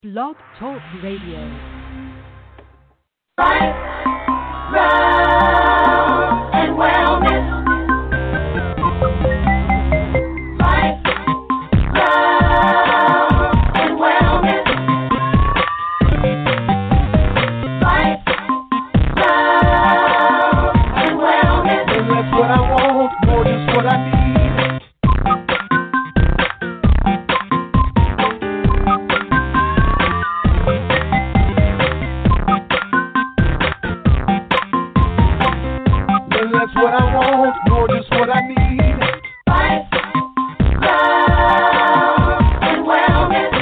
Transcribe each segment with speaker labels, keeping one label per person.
Speaker 1: Blog Talk Radio.
Speaker 2: Life, love, and wellness. Life, love, and wellness. Life, love, and wellness.
Speaker 3: And that's what I want, more just what I need. That's what I want, more just what I need.
Speaker 2: Life, love, and wellness.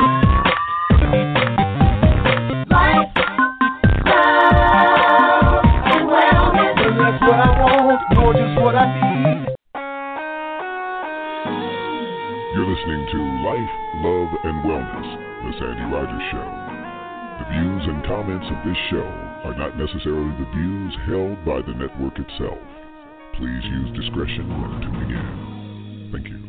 Speaker 2: Life, love, and wellness.
Speaker 3: And that's what I want, more just what I need.
Speaker 4: You're listening to Life, Love, and Wellness, The Sandy Rogers Show. The views and comments of this show are not necessarily the views held by the network itself. Please use discretion when tuning in. Thank you.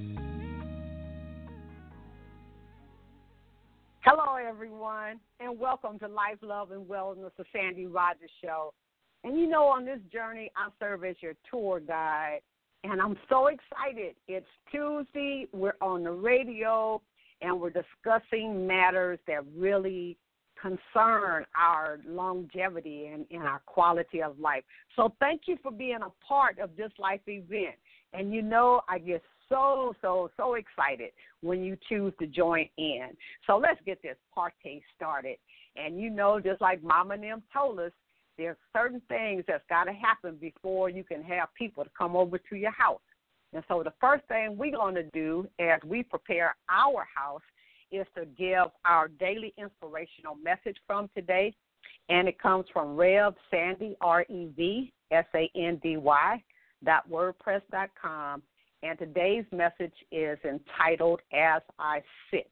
Speaker 5: Hello, everyone, and welcome to Life, Love, and Wellness, the Sandy Rogers Show. And you know, on this journey, I serve as your tour guide, and I'm so excited. It's Tuesday, we're on the radio, and we're discussing matters that really concern our longevity and our quality of life. So thank you for being a part of this life event. And you know, I get so excited when you choose to join in. So let's get this party started. And you know, just like Mama and them told us, there's certain things that's got to happen before you can have people to come over to your house. And so the first thing we're going to do as we prepare our house is to give our daily inspirational message from today. And it comes from Rev Sandy, RevSandy.wordpress.com. And today's message is entitled, As I Sit.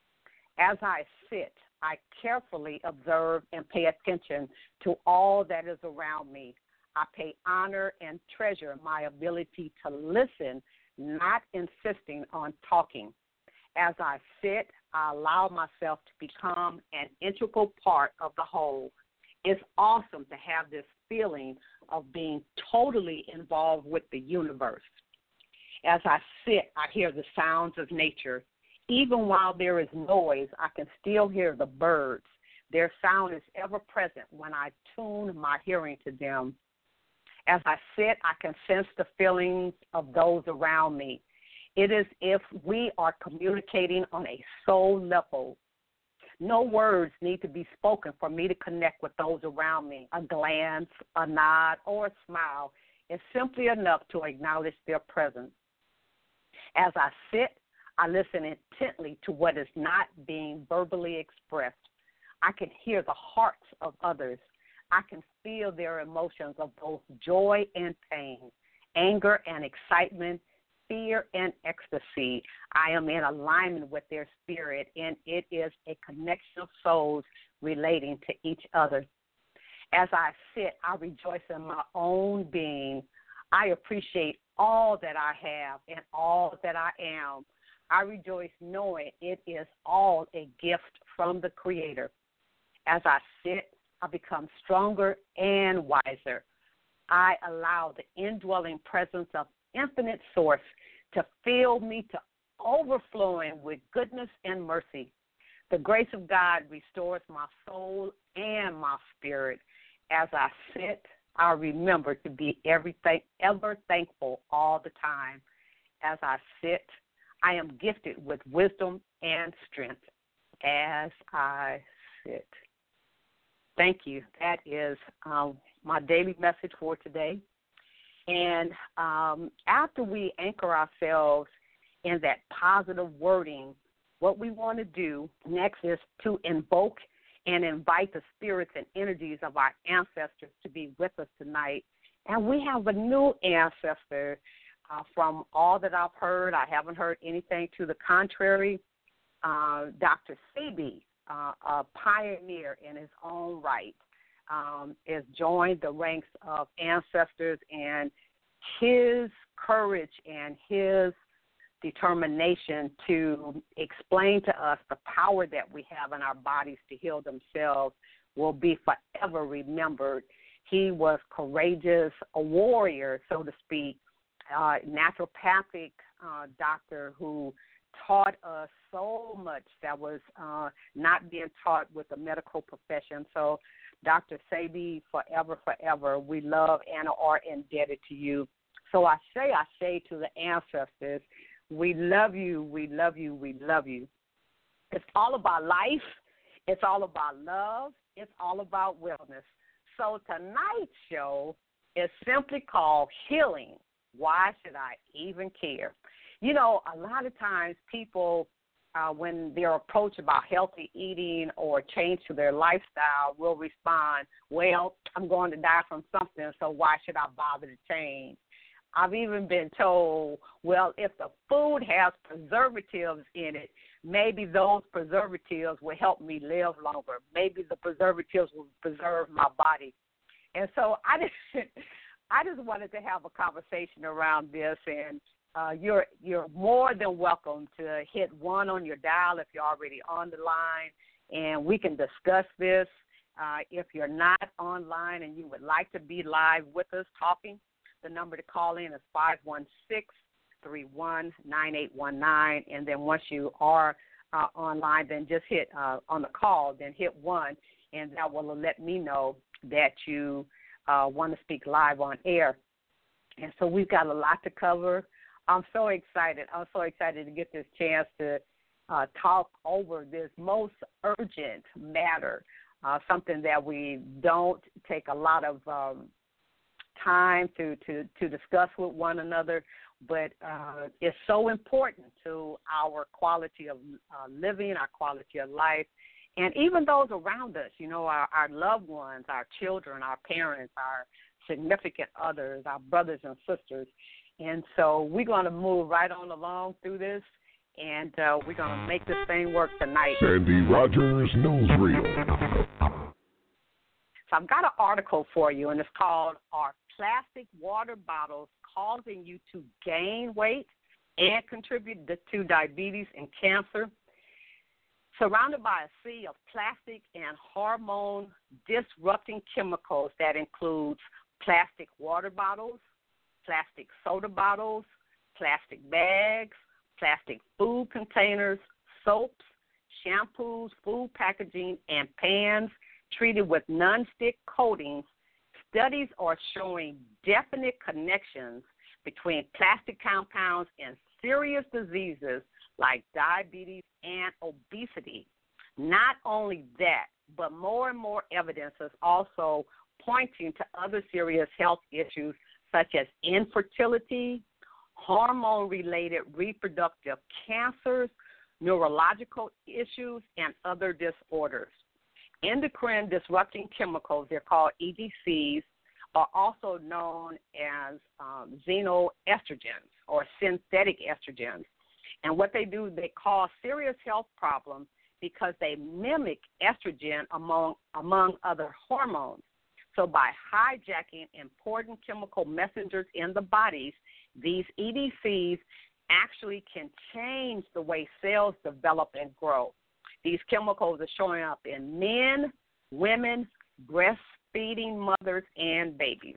Speaker 5: As I sit, I carefully observe and pay attention to all that is around me. I pay honor and treasure my ability to listen, not insisting on talking. As I sit, I allow myself to become an integral part of the whole. It's awesome to have this feeling of being totally involved with the universe. As I sit, I hear the sounds of nature. Even while there is noise, I can still hear the birds. Their sound is ever present when I tune my hearing to them. As I sit, I can sense the feelings of those around me. It is if we are communicating on a soul level. No words need to be spoken for me to connect with those around me. A glance, a nod, or a smile is simply enough to acknowledge their presence. As I sit, I listen intently to what is not being verbally expressed. I can hear the hearts of others. I can feel their emotions of both joy and pain, anger and excitement, fear and ecstasy. I am in alignment with their spirit, and it is a connection of souls relating to each other. As I sit, I rejoice in my own being. I appreciate all that I have and all that I am. I rejoice knowing it is all a gift from the Creator. As I sit, I become stronger and wiser. I allow the indwelling presence of infinite source to fill me to overflowing with goodness and mercy. The grace of God restores my soul and my spirit. As I sit, I remember to be ever thankful all the time. As I sit, I am gifted with wisdom and strength. As I sit. Thank you. That is my daily message for today. And after we anchor ourselves in that positive wording, what we want to do next is to invoke and invite the spirits and energies of our ancestors to be with us tonight. And we have a new ancestor. From all that I've heard, I haven't heard anything to the contrary. Dr. Sebi, a pioneer in his own right, has joined the ranks of ancestors, and his courage and his determination to explain to us the power that we have in our bodies to heal themselves will be forever remembered. He was courageous, a warrior, so to speak, naturopathic doctor who taught us so much that was not being taught with the medical profession. So, Dr. Sebi, forever, forever, we love and are indebted to you. So I say to the ancestors, we love you, we love you, we love you. It's all about life. It's all about love. It's all about wellness. So tonight's show is simply called Healing. Why should I even care? You know, a lot of times people, when they're approached about healthy eating or change to their lifestyle, will respond, well, I'm going to die from something, so why should I bother to change? I've even been told, well, if the food has preservatives in it, maybe those preservatives will help me live longer. Maybe the preservatives will preserve my body. And so I just wanted to have a conversation around this, and you're more than welcome to hit 1 on your dial if you're already on the line, and we can discuss this. If you're not online and you would like to be live with us talking, the number to call in is 516-319819, and then once you are online, then just hit on the call, then hit 1, and that will let me know that you want to speak live on air. And so we've got a lot to cover. I'm so excited. I'm so excited to get this chance to talk over this most urgent matter, something that we don't take a lot of time to discuss with one another, but it's so important to our quality of living, our quality of life, and even those around us, you know, our loved ones, our children, our parents, our significant others, our brothers and sisters. And so we're going to move right on along through this, and we're going to make this thing work tonight.
Speaker 4: Sandy Rogers Newsreel.
Speaker 5: So I've got an article for you, and it's called Are Plastic Water Bottles Causing You to Gain Weight and Contribute to Diabetes and Cancer? Surrounded by a sea of plastic and hormone-disrupting chemicals that includes plastic water bottles, plastic soda bottles, plastic bags, plastic food containers, soaps, shampoos, food packaging, and pans treated with nonstick coatings, studies are showing definite connections between plastic compounds and serious diseases like diabetes and obesity. Not only that, but more and more evidence is also pointing to other serious health issues such as infertility, hormone-related reproductive cancers, neurological issues, and other disorders. Endocrine disrupting chemicals, they're called EDCs, are also known as xenoestrogens or synthetic estrogens. And what they do, they cause serious health problems because they mimic estrogen among other hormones. So by hijacking important chemical messengers in the bodies, these EDCs actually can change the way cells develop and grow. These chemicals are showing up in men, women, breastfeeding mothers, and babies.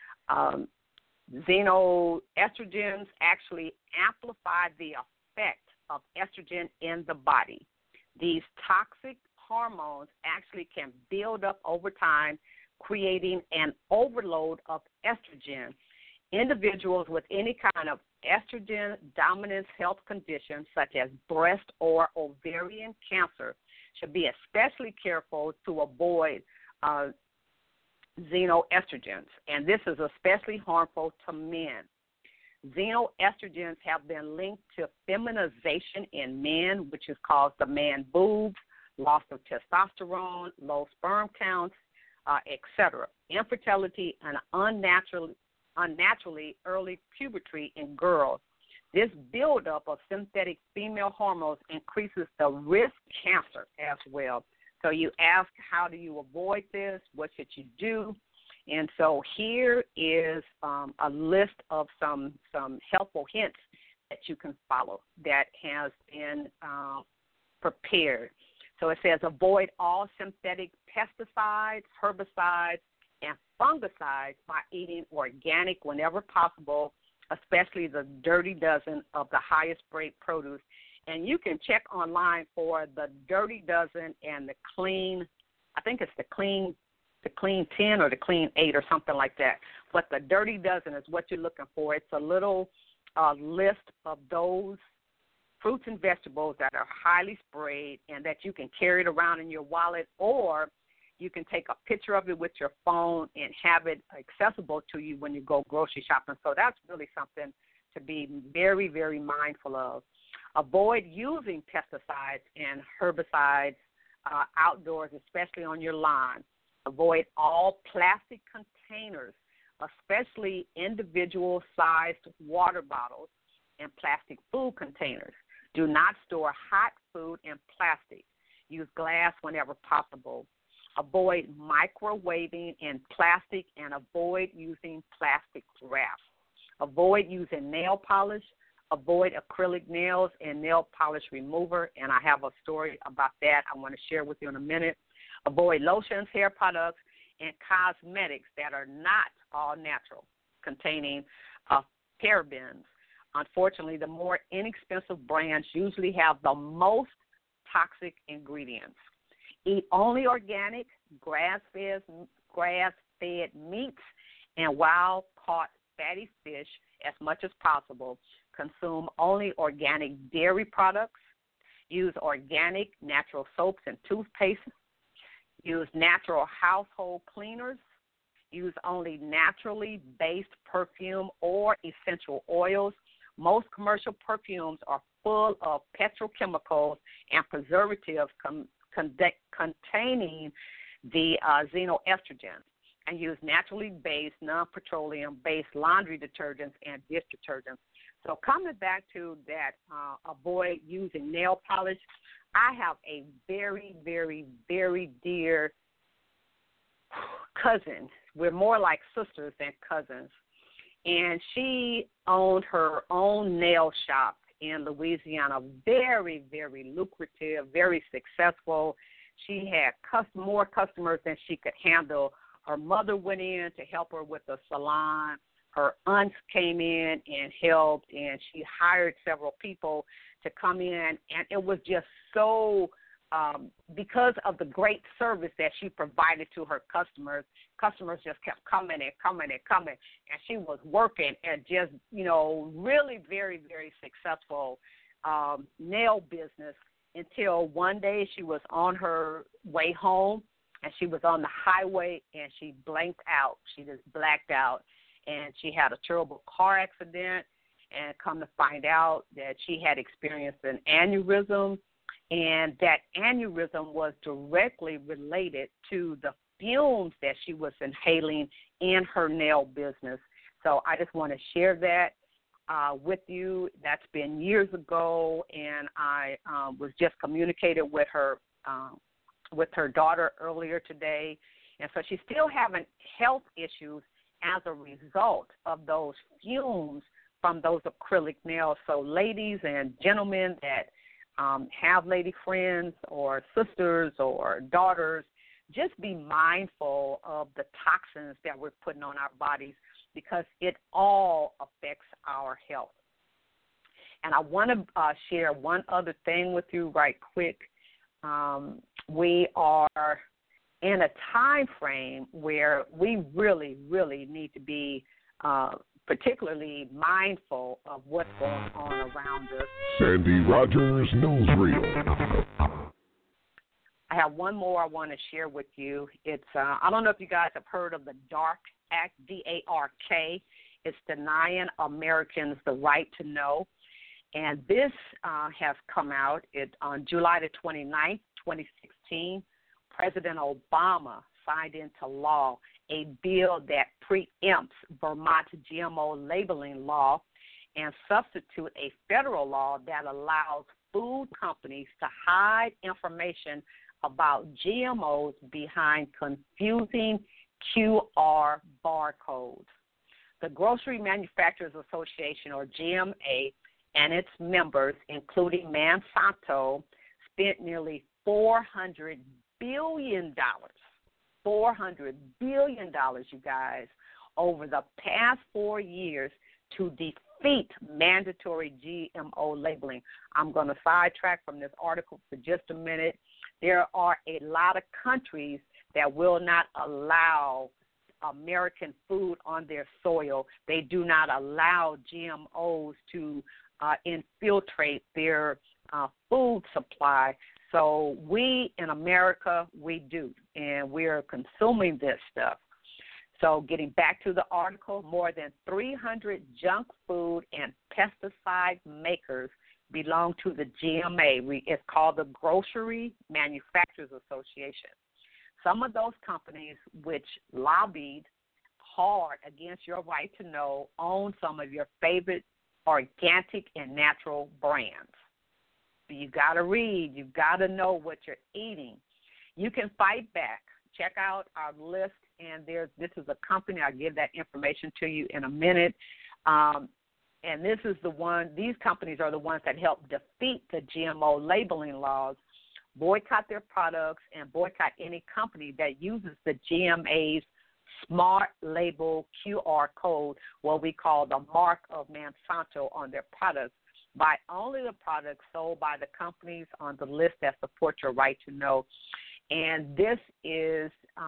Speaker 5: Xenoestrogens actually amplify the effect of estrogen in the body. These toxic hormones actually can build up over time, creating an overload of estrogen. Individuals with any kind of estrogen dominance health condition, such as breast or ovarian cancer, should be especially careful to avoid xenoestrogens, and this is especially harmful to men. Xenoestrogens have been linked to feminization in men, which has caused the man boobs, loss of testosterone, low sperm counts, etc., infertility, and unnaturally early puberty in girls. This buildup of synthetic female hormones increases the risk of cancer as well. So you ask, how do you avoid this? What should you do? And so here is a list of some helpful hints that you can follow that has been prepared. So it says avoid all synthetic pesticides, herbicides, and fungicides by eating organic whenever possible, especially the Dirty Dozen of the highest grade produce. And you can check online for the Dirty Dozen and the Clean, I think it's the Clean 10 or the Clean 8 or something like that. But the Dirty Dozen is what you're looking for. It's a little list of those fruits and vegetables that are highly sprayed and that you can carry it around in your wallet, or you can take a picture of it with your phone and have it accessible to you when you go grocery shopping. So that's really something to be very, very mindful of. Avoid using pesticides and herbicides outdoors, especially on your lawn. Avoid all plastic containers, especially individual-sized water bottles and plastic food containers. Do not store hot food in plastic. Use glass whenever possible. Avoid microwaving in plastic and avoid using plastic wrap. Avoid using nail polish. Avoid acrylic nails and nail polish remover, and I have a story about that I want to share with you in a minute. Avoid lotions, hair products, and cosmetics that are not all natural, containing parabens. Unfortunately, the more inexpensive brands usually have the most toxic ingredients. Eat only organic, grass-fed meats and wild-caught fatty fish as much as possible. Consume only organic dairy products. Use organic natural soaps and toothpaste. Use natural household cleaners. Use only naturally based perfume or essential oils. Most commercial perfumes are full of petrochemicals and preservatives containing the xenoestrogens. And use naturally based, non-petroleum based laundry detergents and dish detergents. So coming back to that, avoid using nail polish. I have a very, very, very dear cousin. We're more like sisters than cousins. And she owned her own nail shop in Louisiana, very, very lucrative, very successful. She had more customers than she could handle. Her mother went in to help her with the salon. Her aunts came in and helped, and she hired several people to come in. And it was just so, because of the great service that she provided to her customers just kept coming and coming and coming. And she was working at just, really very, very successful nail business until one day she was on her way home, and she was on the highway, and she blanked out. She just blacked out, and she had a terrible car accident, and come to find out that she had experienced an aneurysm, and that aneurysm was directly related to the fumes that she was inhaling in her nail business. So I just want to share that with you. That's been years ago, and I was just communicated with her daughter earlier today. And so she's still having health issues as a result of those fumes from those acrylic nails. So ladies and gentlemen that have lady friends or sisters or daughters, just be mindful of the toxins that we're putting on our bodies, because it all affects our health. And I want to share one other thing with you right quick. We are in a time frame where we really, really need to be particularly mindful of what's going on around us.
Speaker 4: Sandy Rogers Newsreel.
Speaker 5: I have one more I want to share with you. It's I don't know if you guys have heard of the DARK Act, D-A-R-K. It's denying Americans the right to know. And this has come out on July the 29th, 2016. President Obama signed into law a bill that preempts Vermont's GMO labeling law and substitute a federal law that allows food companies to hide information about GMOs behind confusing QR barcodes. The Grocery Manufacturers Association, or GMA, and its members, including Monsanto, spent nearly $400 billion, $400 billion, you guys, over the past 4 years to defeat mandatory GMO labeling. I'm going to sidetrack from this article for just a minute. There are a lot of countries that will not allow American food on their soil. They do not allow GMOs to infiltrate their food supply. So we in America, we do, and we're consuming this stuff. So getting back to the article, more than 300 junk food and pesticide makers belong to the GMA. It's called the Grocery Manufacturers Association. Some of those companies which lobbied hard against your right to know own some of your favorite organic and natural brands. So you got to read. You got to know what you're eating. You can fight back. Check out our list, and this is a company. I'll give that information to you in a minute. And this is the one. These companies are the ones that help defeat the GMO labeling laws. Boycott their products and boycott any company that uses the GMA's Smart Label QR code, what we call the mark of Monsanto, on their products. Buy only the products sold by the companies on the list that support your right to know. And this is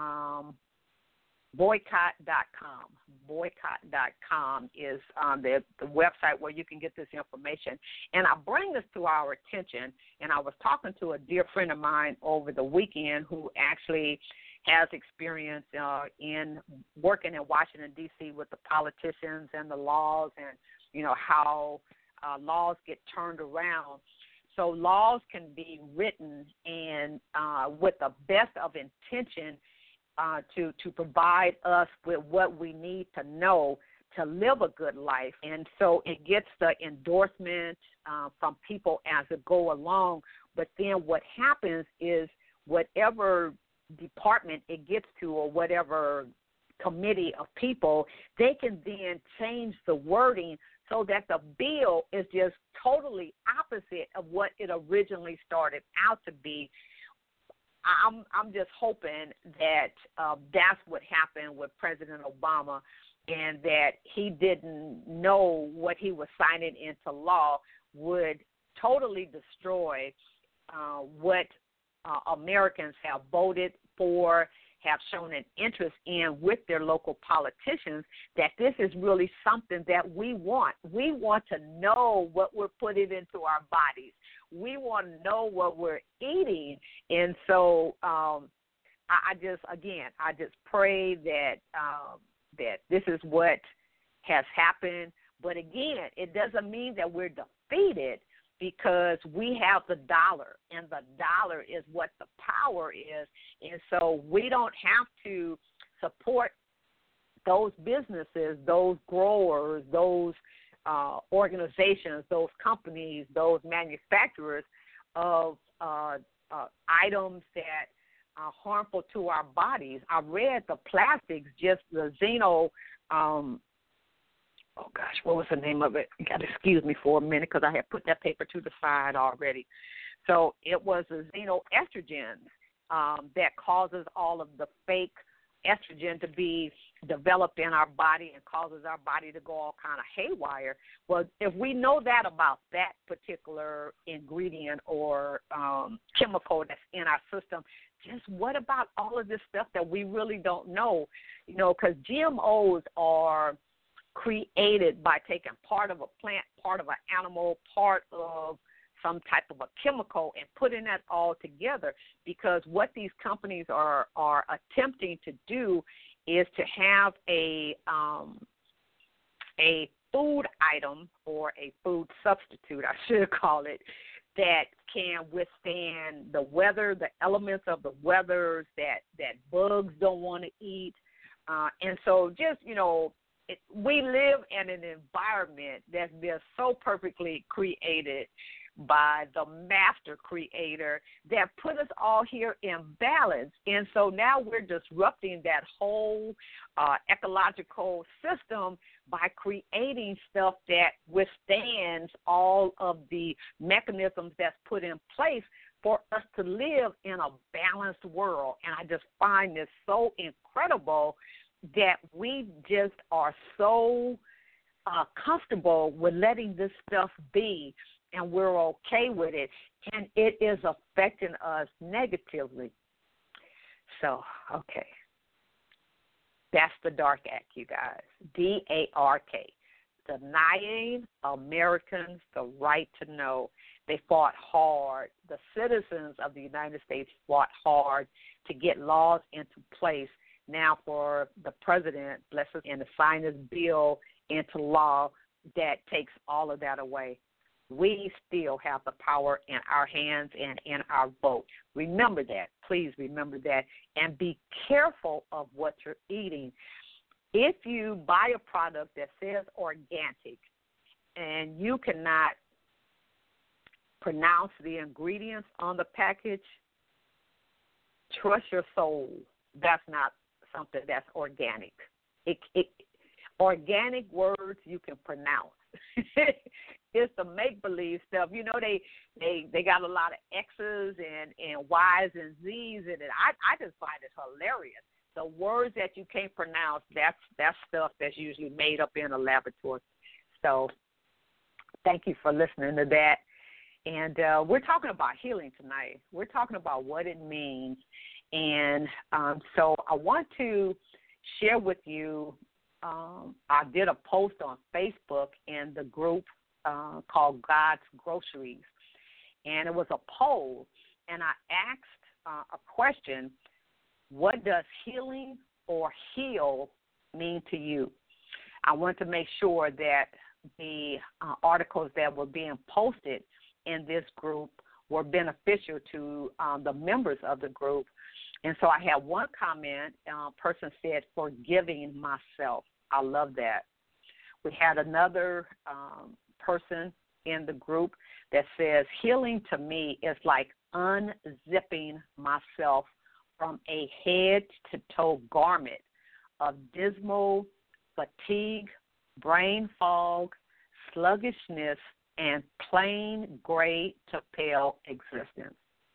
Speaker 5: boycott.com. Boycott.com is the website where you can get this information. And I bring this to our attention, and I was talking to a dear friend of mine over the weekend who actually has experience in working in Washington, D.C. with the politicians and the laws and, you know, how laws get turned around. So laws can be written and with the best of intention to provide us with what we need to know to live a good life. And so it gets the endorsement from people as it go along. But then what happens is whatever department it gets to or whatever committee of people, they can then change the wording so that the bill is just totally opposite of what it originally started out to be. I'm just hoping that that's what happened with President Obama, and that he didn't know what he was signing into law would totally destroy what Americans have voted for, have shown an interest in with their local politicians, that this is really something that we want. We want to know what we're putting into our bodies. We want to know what we're eating. And so I just pray that that this is what has happened. But again, it doesn't mean that we're defeated, because we have the dollar, and the dollar is what the power is. And so we don't have to support those businesses, those growers, those organizations, those companies, those manufacturers of items that are harmful to our bodies. I read the plastics, just the what was the name of it? You got to excuse me for a minute because I had put that paper to the side already. So it was the xenoestrogens that causes all of the fake estrogen to be developed in our body and causes our body to go all kind of haywire. Well, if we know that about that particular ingredient or chemical that's in our system, just what about all of this stuff that we really don't know? You know, because GMOs are created by taking part of a plant, part of an animal, part of some type of a chemical and putting that all together, because what these companies are attempting to do is to have a food item or a food substitute, I should call it, that can withstand the weather, the elements of the weather that bugs don't want to eat. And so just, you know, we live in an environment that's been so perfectly created by the master creator that put us all here in balance. And so now we're disrupting that whole ecological system by creating stuff that withstands all of the mechanisms that's put in place for us to live in a balanced world. And I just find this so incredible that we just are so comfortable with letting this stuff be, and we're okay with it, and it is affecting us negatively. So, okay. That's the DARK Act, you guys. D-A-R-K. Denying Americans the right to know. They fought hard. The citizens of the United States fought hard to get laws into place. Now for the president, bless us, and to sign this bill into law that takes all of that away. We still have the power in our hands and in our vote. Remember that. Please remember that. And be careful of what you're eating. If you buy a product that says organic and you cannot pronounce the ingredients on the package, trust your soul. That's not something that's organic. Organic words you can pronounce. It's the make-believe stuff. You know, they got a lot of X's and Y's and Z's in it. I just find it hilarious. The words that you can't pronounce, that's stuff that's usually made up in a laboratory. So thank you for listening to that. And we're talking about healing tonight. We're talking about what it means. And so I want to share with you, I did a post on Facebook in the group called God's Groceries. And it was a poll, and I asked a question: what does healing or heal mean to you? I want to make sure that the articles that were being posted in this group were beneficial to the members of the group. And so I had one comment, person said, forgiving myself. I love that. We had another person in the group that says, healing to me is like unzipping myself from a head-to-toe garment of dismal fatigue, brain fog, sluggishness, and plain gray to pale existence.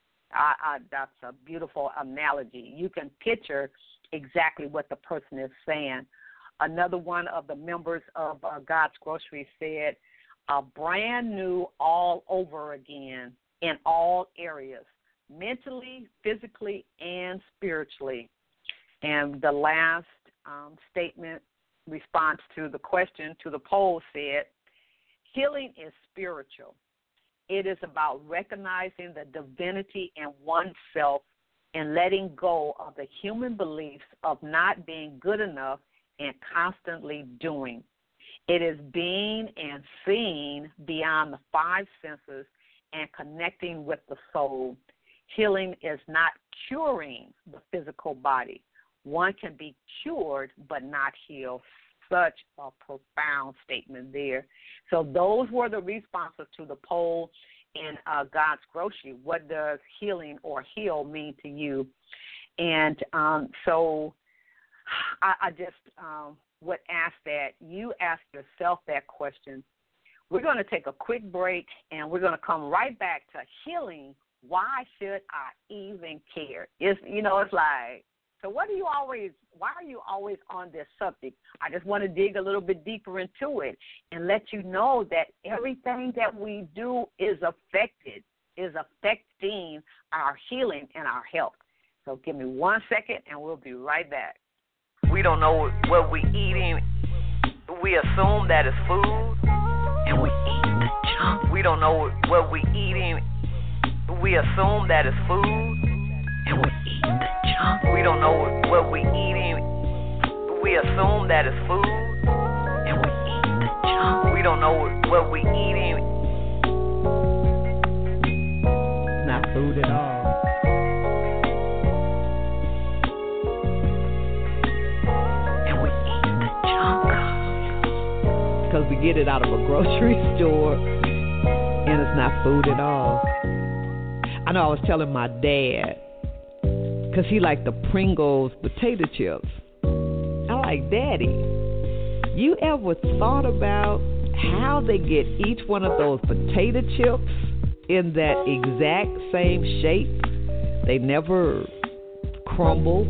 Speaker 5: That's a beautiful analogy. You can picture exactly what the person is saying. Another one of the members of God's Grocery said, a brand new all over again in all areas, mentally, physically, and spiritually. And the last statement, response to the question, to the poll said, healing is spiritual. It is about recognizing the divinity in oneself and letting go of the human beliefs of not being good enough and constantly doing. It is being and seeing beyond the five senses and connecting with the soul. Healing is not curing the physical body. One can be cured but not healed. Such a profound statement there. So those were the responses to the poll in God's Grocery. What does healing or heal mean to you? And so I just would ask that you ask yourself that question. We're going to take a quick break, and we're going to come right back to healing. Why should I even care? It's like, so why are you always on this subject? I just want to dig a little bit deeper into it and let you know that everything that we do is affecting our healing and our health. So give me 1 second, and we'll be right back. We don't know what we're eating. We assume that it's food, and we eat the junk. We don't know what we're eating. We assume that it's food, and we eat the junk. We don't know what we're eating. We assume that it's food, and we eat the junk. We don't know what we're eating.
Speaker 6: It's not food at all.
Speaker 5: And we eat the junk.
Speaker 6: Because we get it out of a grocery store And it's not food at all. I know I was telling my dad, because he liked the Pringles potato chips. I like, Daddy, you ever thought about how they get each one of those potato chips in that exact same shape? They never crumble.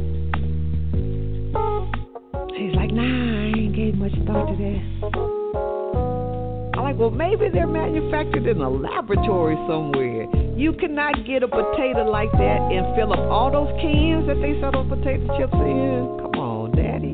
Speaker 6: He's like, nah, I ain't gave much thought to that. I'm like, well, maybe they're manufactured in a laboratory somewhere. You cannot get a potato like that and fill up all those cans that they sell those potato chips in. Come on, Daddy.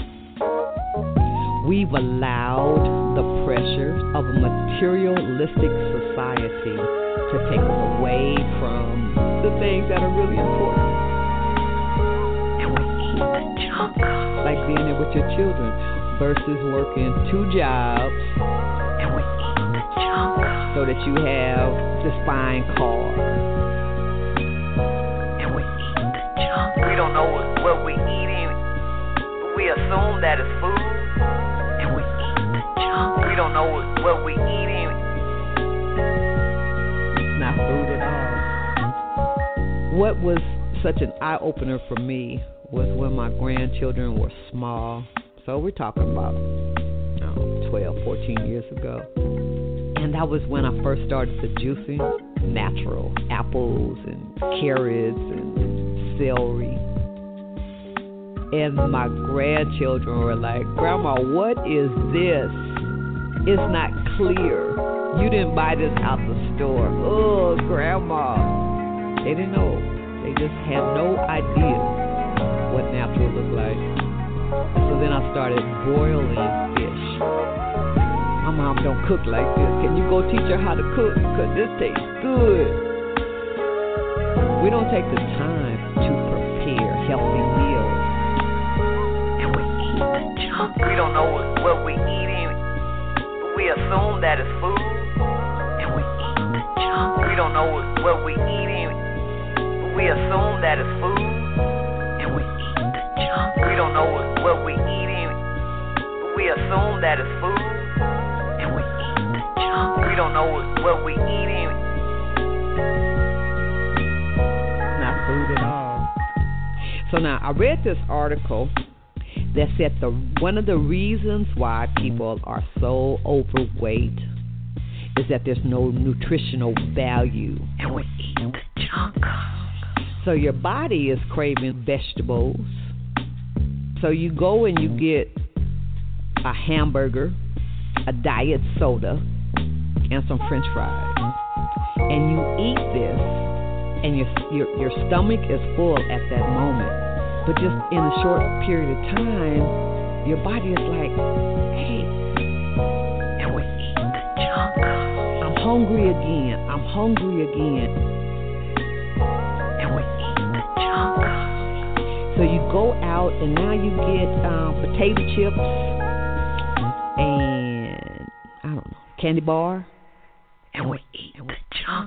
Speaker 6: We've allowed the pressures of a materialistic society to take us away from the things that are really important. And we eat the junk. Like being there with your children versus working 2 jobs. And we eat the junk. So that you have this fine car. And we eat the junk. We don't know what we're eating. We assume that it's food. And we eat the junk. We don't know what we're eating. It's not food at all. What was such an eye-opener for me was when my grandchildren were small. So we're talking about 12, 14 years ago. And that was when I first started the juicing, natural apples and carrots and celery. And my grandchildren were like, Grandma, what is this? It's not clear. You didn't buy this out the store. Oh, Grandma. They didn't know. They just had no idea what natural looked like. So then I started broiling fish. My mom don't cook like this. Can you go teach her how to cook? Because this tastes good. We don't take the time to prepare healthy meals. And we eat the junk. We don't know what we're eating. We assume that it's food. And we eat the junk. We don't know what we're eating. We assume that it's food. And we eat the junk. We don't know what we're eating. We assume that it's food. And we eat the junk. We don't know what we're eating. Not food at all. So now I read this article that said one of the reasons why people are so overweight is that there's no nutritional value. And we eat the junk. So your body is craving vegetables. So you go and you get a hamburger, a diet soda, and some French fries. And you eat this, and your stomach is full at that moment. But just in a short period of time, your body is like, hey, and we eat the junk. I'm hungry again. I'm hungry again. And we eat the junk. So you go out, and now you get potato chips and, I don't know, candy bar. And we eat the junk.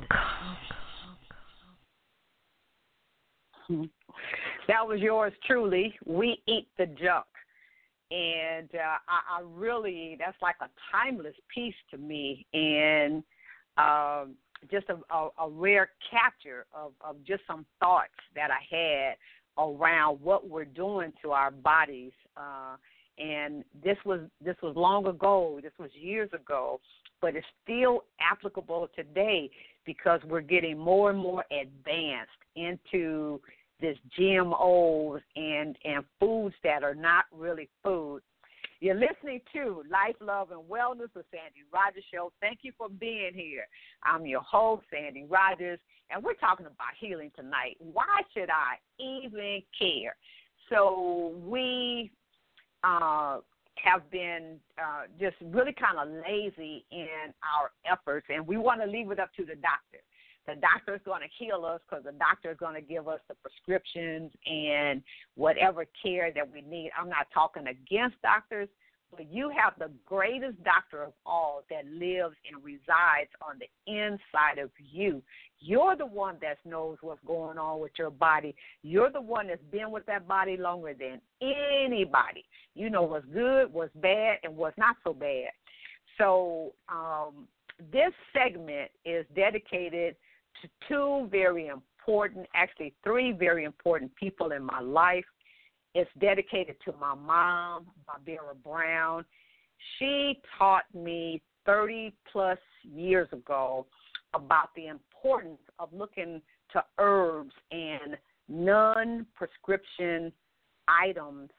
Speaker 5: That was yours truly. We eat the junk. And I really, that's like a timeless piece to me. And just a rare capture of just some thoughts that I had around what we're doing to our bodies. And this was long ago. This was years ago. But it's still applicable today because we're getting more and more advanced into this GMOs and foods that are not really food. You're listening to Life, Love, and Wellness with Sandy Rogers Show. Thank you for being here. I'm your host, Sandy Rogers, and we're talking about healing tonight. Why should I even care? So we have been just really kind of lazy in our efforts, and we want to leave it up to the doctor. The doctor is going to heal us because the doctor is going to give us the prescriptions and whatever care that we need. I'm not talking against doctors, but you have the greatest doctor of all that lives and resides on the inside of you. You're the one that knows what's going on with your body. You're the one that's been with that body longer than anybody. You know what's good, what's bad, and what's not so bad. So this segment is dedicated to two very important, actually three very important people in my life. It's dedicated to my mom, Barbara Brown. She taught me 30-plus years ago about the importance of looking to herbs and non-prescription items,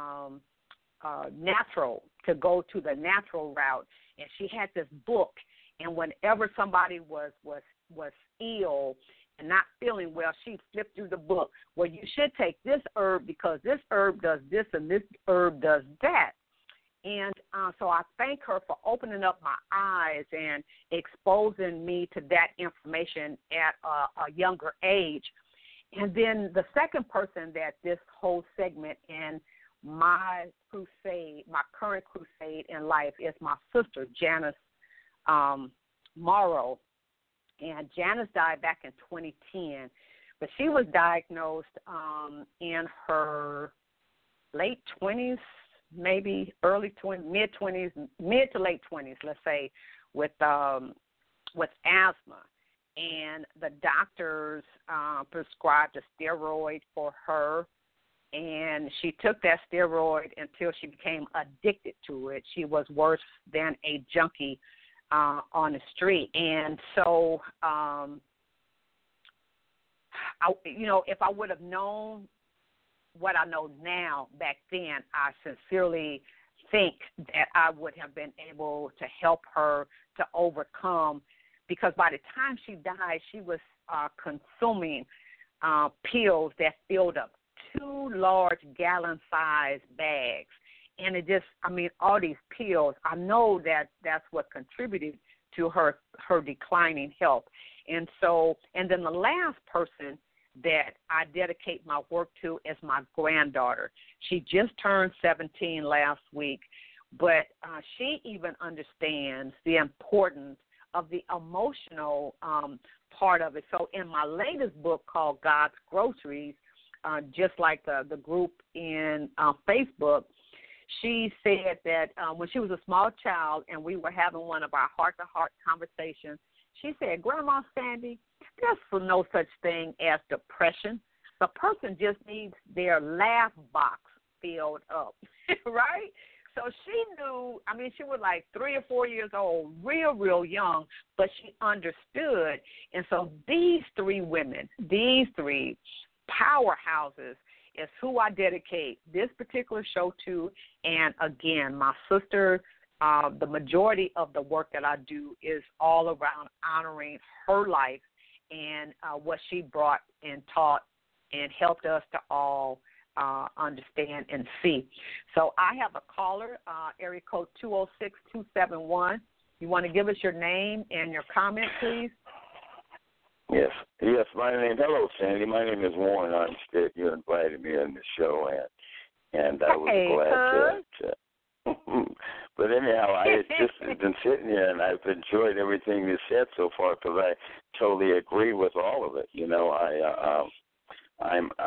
Speaker 5: natural, to go to the natural route. And she had this book, and whenever somebody was ill and not feeling well, she flipped through the book. Well, you should take this herb because this herb does this and this herb does that. And so I thank her for opening up my eyes and exposing me to that information at a younger age. And then the second person that this whole segment in my crusade, my current crusade in life, is my sister, Janice Morrow. And Janice died back in 2010, but she was diagnosed in her late 20s, maybe early 20s, mid-20s, mid to late 20s, let's say, with asthma. And the doctors prescribed a steroid for her, and she took that steroid until she became addicted to it. She was worse than a junkie on the street. And so, if I would have known what I know now back then, I sincerely think that I would have been able to help her to overcome, because by the time she died, she was consuming pills that filled up 2 large gallon-sized bags. And it just, all these pills, I know that that's what contributed to her declining health. And so, and then the last person that I dedicate my work to is my granddaughter. She just turned 17 last week, but she even understands the importance of the emotional part of it. So in my latest book called God's Groceries, just like the group in Facebook, she said that when she was a small child and we were having one of our heart-to-heart conversations, she said, Grandma Sandy, there's no such thing as depression. The person just needs their laugh box filled up, right? So she knew, she was like 3 or 4 years old, real young, but she understood. And so these 3 women, these 3 powerhouses, is who I dedicate this particular show to. And again, my sister, the majority of the work that I do is all around honoring her life and what she brought and taught and helped us to all understand and see. So I have a caller, area code 206-271. You want to give us your name and your comment, please?
Speaker 7: Yes, hello, Sandy. My name is Warren Armstead. You invited me on the show, and I was glad to. But anyhow, I just been sitting here, and I've enjoyed everything you said so far, because I totally agree with all of it. I'm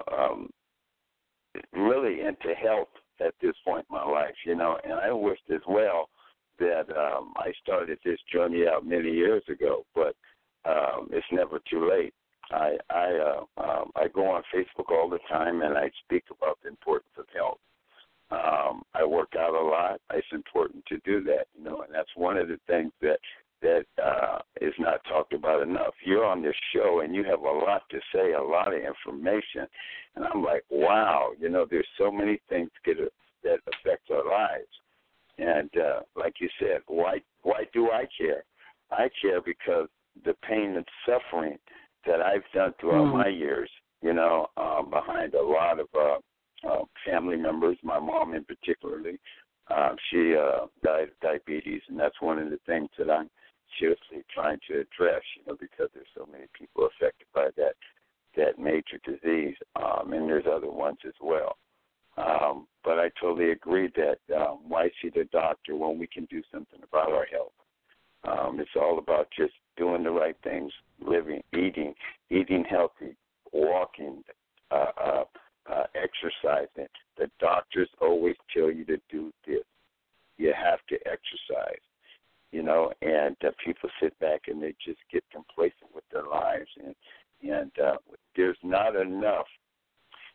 Speaker 7: really into health at this point in my life, and I wished as well that I started this journey out many years ago, but it's never too late. I go on Facebook all the time, and I speak about the importance of health. I work out a lot. It's important to do that, and that's one of the things that is not talked about enough. You're on this show, and you have a lot to say, a lot of information, and I'm like, wow, there's so many things that affect our lives. And like you said, why do I care? I care because the pain and suffering that I've done throughout my years, behind a lot of family members, my mom in particularly, she died of diabetes, and that's one of the things that I'm seriously trying to address, because there's so many people affected by that major disease, and there's other ones as well. But I totally agree that why see the doctor when we can do something about our health? It's all about just doing the right things, living, eating healthy, walking, exercising. The doctors always tell you to do this. You have to exercise, and if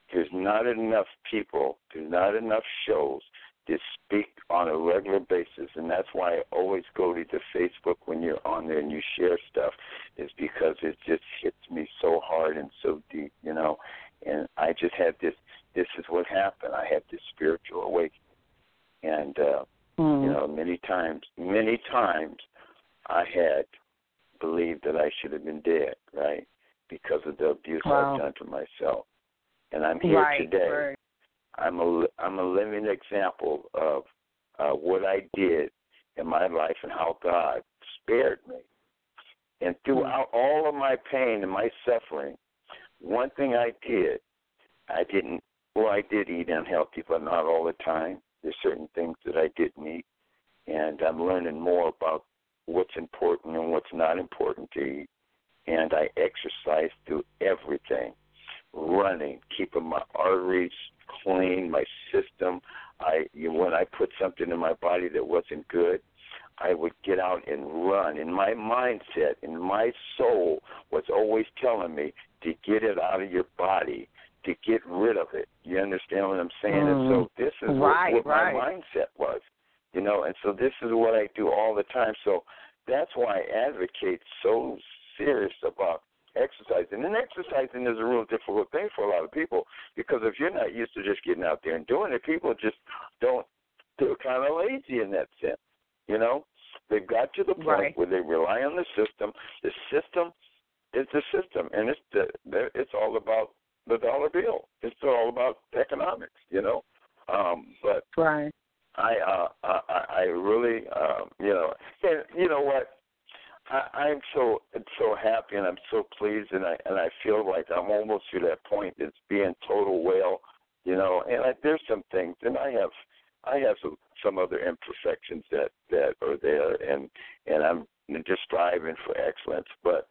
Speaker 7: there's not enough people, there's not enough shows that speak on a regular basis, and that's why I always go to the Facebook when you're on there and you share stuff, is because it just hits me so hard and so deep, you know. And I just had this is what happened. I had this spiritual awakening. And, you know, many times I had believed that I should have been dead, right, because of the abuse I've done to myself. And I'm here today.
Speaker 5: Right.
Speaker 7: I'm a living example of what I did in my life and how God spared me. And throughout all of my pain and my suffering, one thing I did eat unhealthy, but not all the time. There's certain things that I didn't eat, and I'm learning more about what's important and what's not important to eat. And I exercise through everything, running, keeping my arteries clean, my system. When I put something in my body that wasn't good, I would get out and run. And my mindset and my soul was always telling me to get it out of your body, to get rid of it. You understand what I'm saying? And so this is what my mindset was, you know, and so this is what I do all the time. So that's why I advocate so serious about exercising. And exercising is a real difficult thing for a lot of people, because if you're not used to just getting out there and doing it, people just don't, they're kind of lazy in that sense, you know. They've got to the point where they rely on the system. The system is the system, and it's all about the dollar bill. It's all about economics, you know. But I really, you know, and you know what? I'm so happy and I'm so pleased, and I feel like I'm almost to that point. It's being total well, you know. And there's some things, and I have some other imperfections that are there, and I'm just striving for excellence. But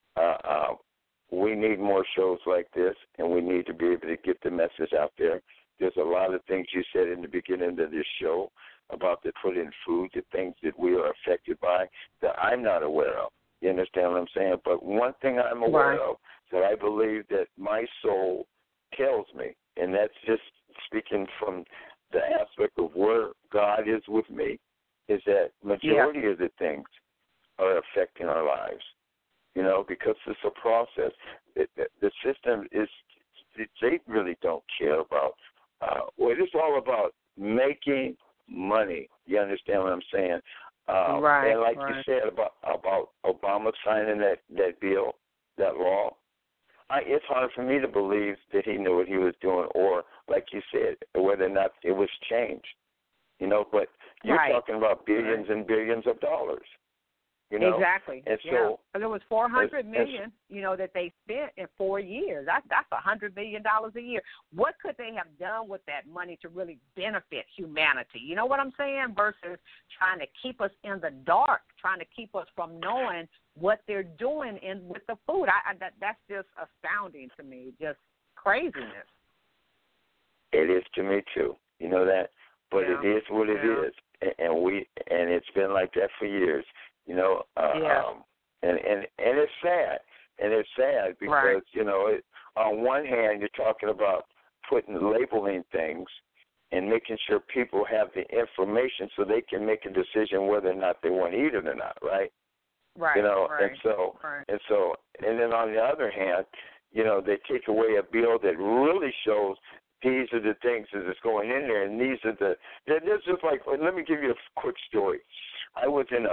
Speaker 7: we need more shows like this, and we need to be able to get the message out there. There's a lot of things you said in the beginning of this show about the put in food, the things that we are affected by that I'm not aware of. You understand what I'm saying? But one thing I'm aware of, that I believe that my soul tells me, and that's just speaking from the aspect of where God is with me, is that majority of the things are affecting our lives, you know, because it's a process. The system is, they really don't care about, well, it's all about making money. You understand what I'm saying? And like you said about Obama signing that bill, that law, it's hard for me to believe that he knew what he was doing, or, like you said, whether or not it was changed. You know, but you're talking about billions and billions of dollars. You know?
Speaker 5: Exactly.
Speaker 7: And so,
Speaker 5: there was $400 million, you know, that they spent in 4 years. That's $100 million a year. What could they have done with that money to really benefit humanity? You know what I'm saying? Versus trying to keep us in the dark, trying to keep us from knowing what they're doing with the food. That's just astounding to me. Just craziness.
Speaker 7: It is to me too. You know that, but it is what it is, and it's been like that for years. You know, and it's sad, because you know, on one hand you're talking about labeling things and making sure people have the information so they can make a decision whether or not they want to eat it or not, right? You know, and then on the other hand, you know, they take away a bill that really shows these are the things that is going in there, and these are this is like, let me give you a quick story. I was in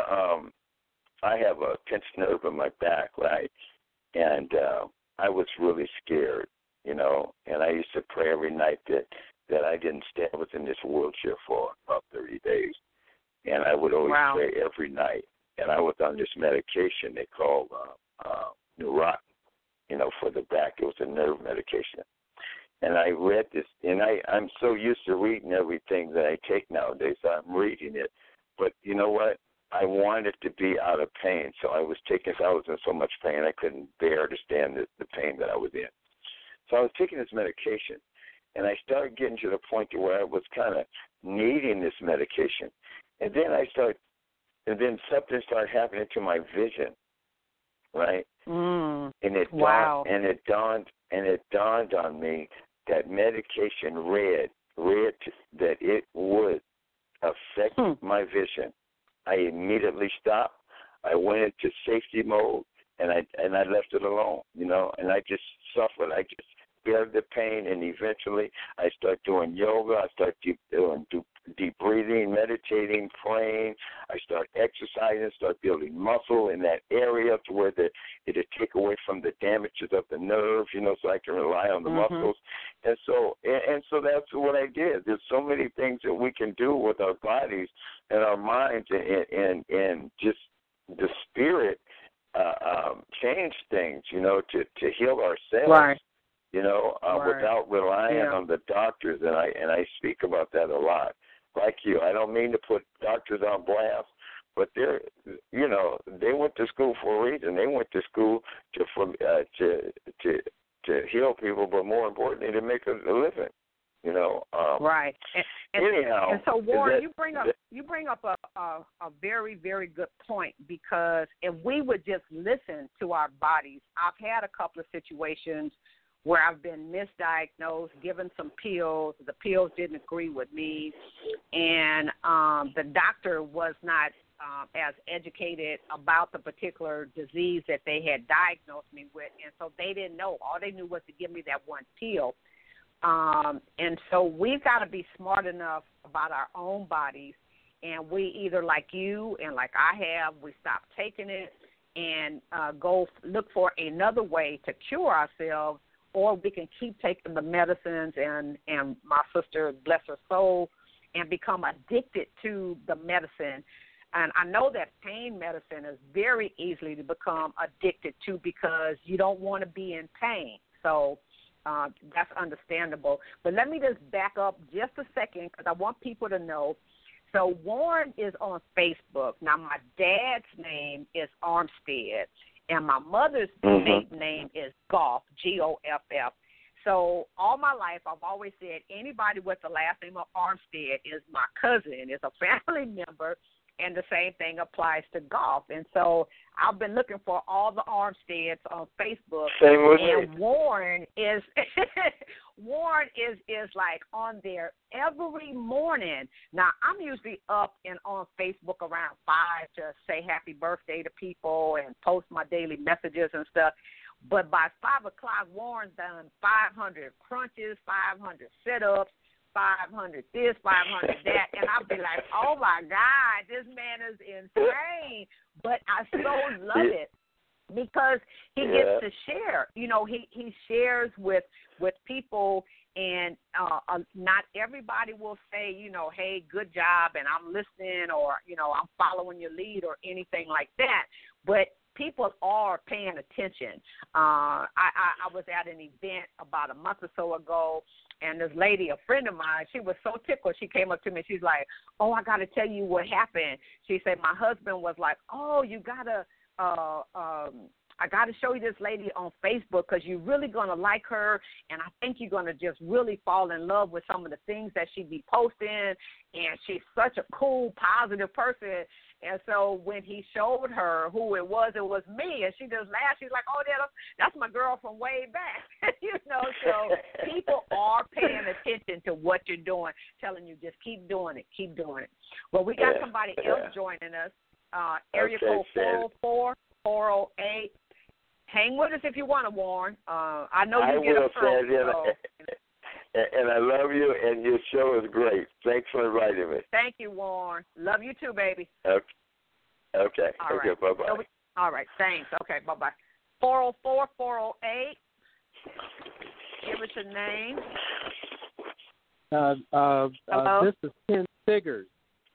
Speaker 7: I have a pinched nerve in my back, right? And I was really scared, you know, and I used to pray every night that I didn't stay. I was in this wheelchair for about 30 days, and I would always pray every night. And I was on this medication they call Neurontin, you know, for the back. It was a nerve medication. And I read this, and I'm so used to reading everything that I take nowadays, so I'm reading it. But you know what? I wanted to be out of pain, so I was in so much pain I couldn't bear to stand the pain that I was in. So I was taking this medication, and I started getting to the point to where I was kind of needing this medication. And then something started happening to my vision, right? And it dawned on me that medication read that it would affect my vision, I immediately stopped. I went into safety mode, and I left it alone, and I just suffered. I just bear the pain, and eventually I start doing yoga. I start doing deep breathing, meditating, praying. I start exercising, start building muscle in that area to where it'll take away from the damages of the nerves, so I can rely on the muscles. And so that's what I did. There's so many things that we can do with our bodies and our minds and just the spirit change things, to heal ourselves.
Speaker 5: Right.
Speaker 7: Without relying on the doctors, and I speak about that a lot. Like you, I don't mean to put doctors on blast, but they went to school for a reason. They went to school to heal people, but more importantly, to make a living.
Speaker 5: Right.
Speaker 7: Anyhow,
Speaker 5: and so Warren, you bring up a very, very good point, because if we would just listen to our bodies, I've had a couple of situations where I've been misdiagnosed, given some pills. The pills didn't agree with me, and the doctor was not as educated about the particular disease that they had diagnosed me with, and so they didn't know. All they knew was to give me that one pill. And so we've got to be smart enough about our own bodies, and we either, like you and like I have, we stop taking it and go look for another way to cure ourselves, or we can keep taking the medicines and my sister, bless her soul, and become addicted to the medicine. And I know that pain medicine is very easily to become addicted to, because you don't want to be in pain. So that's understandable. But let me just back up just a second, because I want people to know. So Warren is on Facebook. Now, my dad's name is Armstead, and my mother's maiden name is Goff, Goff. So all my life, I've always said anybody with the last name of Armstead is my cousin, is a family member, and the same thing applies to Goff. And so I've been looking for all the Armsteads on Facebook.
Speaker 7: Same with
Speaker 5: and
Speaker 7: me.
Speaker 5: Warren is like on there every morning. Now, I'm usually up and on Facebook around 5 to say happy birthday to people and post my daily messages and stuff. But by 5 o'clock, Warren's done 500 crunches, 500 sit-ups, 500 this, 500 that, and I'll be like, oh, my God, this man is insane. But I so love it, because he gets to share. He shares with people, and not everybody will say, hey, good job, and I'm listening, or, I'm following your lead or anything like that. But people are paying attention. I was at an event about a month or so ago, and this lady, a friend of mine, she was so tickled. She came up to me. She's like, oh, I got to tell you what happened. She said, my husband was like, oh, you got to I got to show you this lady on Facebook, because you're really going to like her, and I think you're going to just really fall in love with some of the things that she be posting, and she's such a cool, positive person. And so when he showed her who it was me, and she just laughed. She's like, oh, that's my girl from way back. So people are paying attention to what you're doing, telling you just keep doing it, keep doing it. Well, we got somebody else joining us, area code 404-408. Hang with us if you want to, Warren. I know you get up early.
Speaker 7: And I love you, and your show is great. Thanks for inviting me.
Speaker 5: Thank you, Warren. Love you too, baby.
Speaker 7: Okay.
Speaker 5: All right.
Speaker 7: Bye-bye.
Speaker 5: So all right. Thanks. Okay, bye-bye. 404-408. Give us your name. Hello?
Speaker 8: This is Ken Siggers.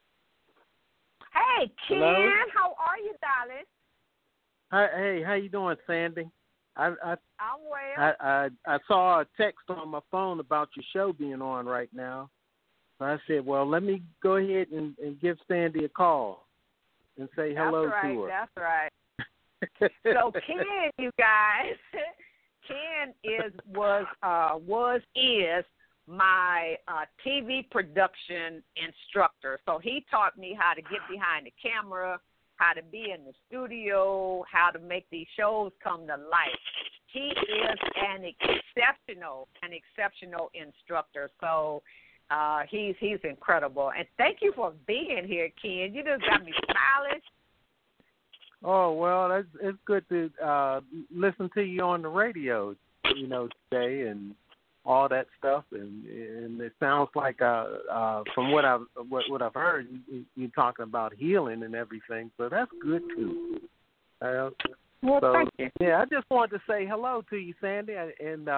Speaker 5: Hey, Ken.
Speaker 8: Hello?
Speaker 5: How are you, darling?
Speaker 8: Hey, how you doing, Sandy?
Speaker 5: I'm well.
Speaker 8: I saw a text on my phone about your show being on right now. So I said, well, let me go ahead and give Sandy a call and say hello to her.
Speaker 5: That's right. So Ken, you guys, Ken is my TV production instructor. So he taught me how to get behind the camera how to be in the studio, how to make these shows come to life. He is an exceptional instructor. So he's incredible. And thank you for being here, Ken. You just got me smiling.
Speaker 8: Oh, well, it's good to listen to you on the radio, today and all that stuff. And it sounds like from what I've heard, you're talking about healing and everything. So that's good too.
Speaker 5: Well,
Speaker 8: so,
Speaker 5: thank you.
Speaker 8: Yeah, I just wanted to say hello to you, Sandy, and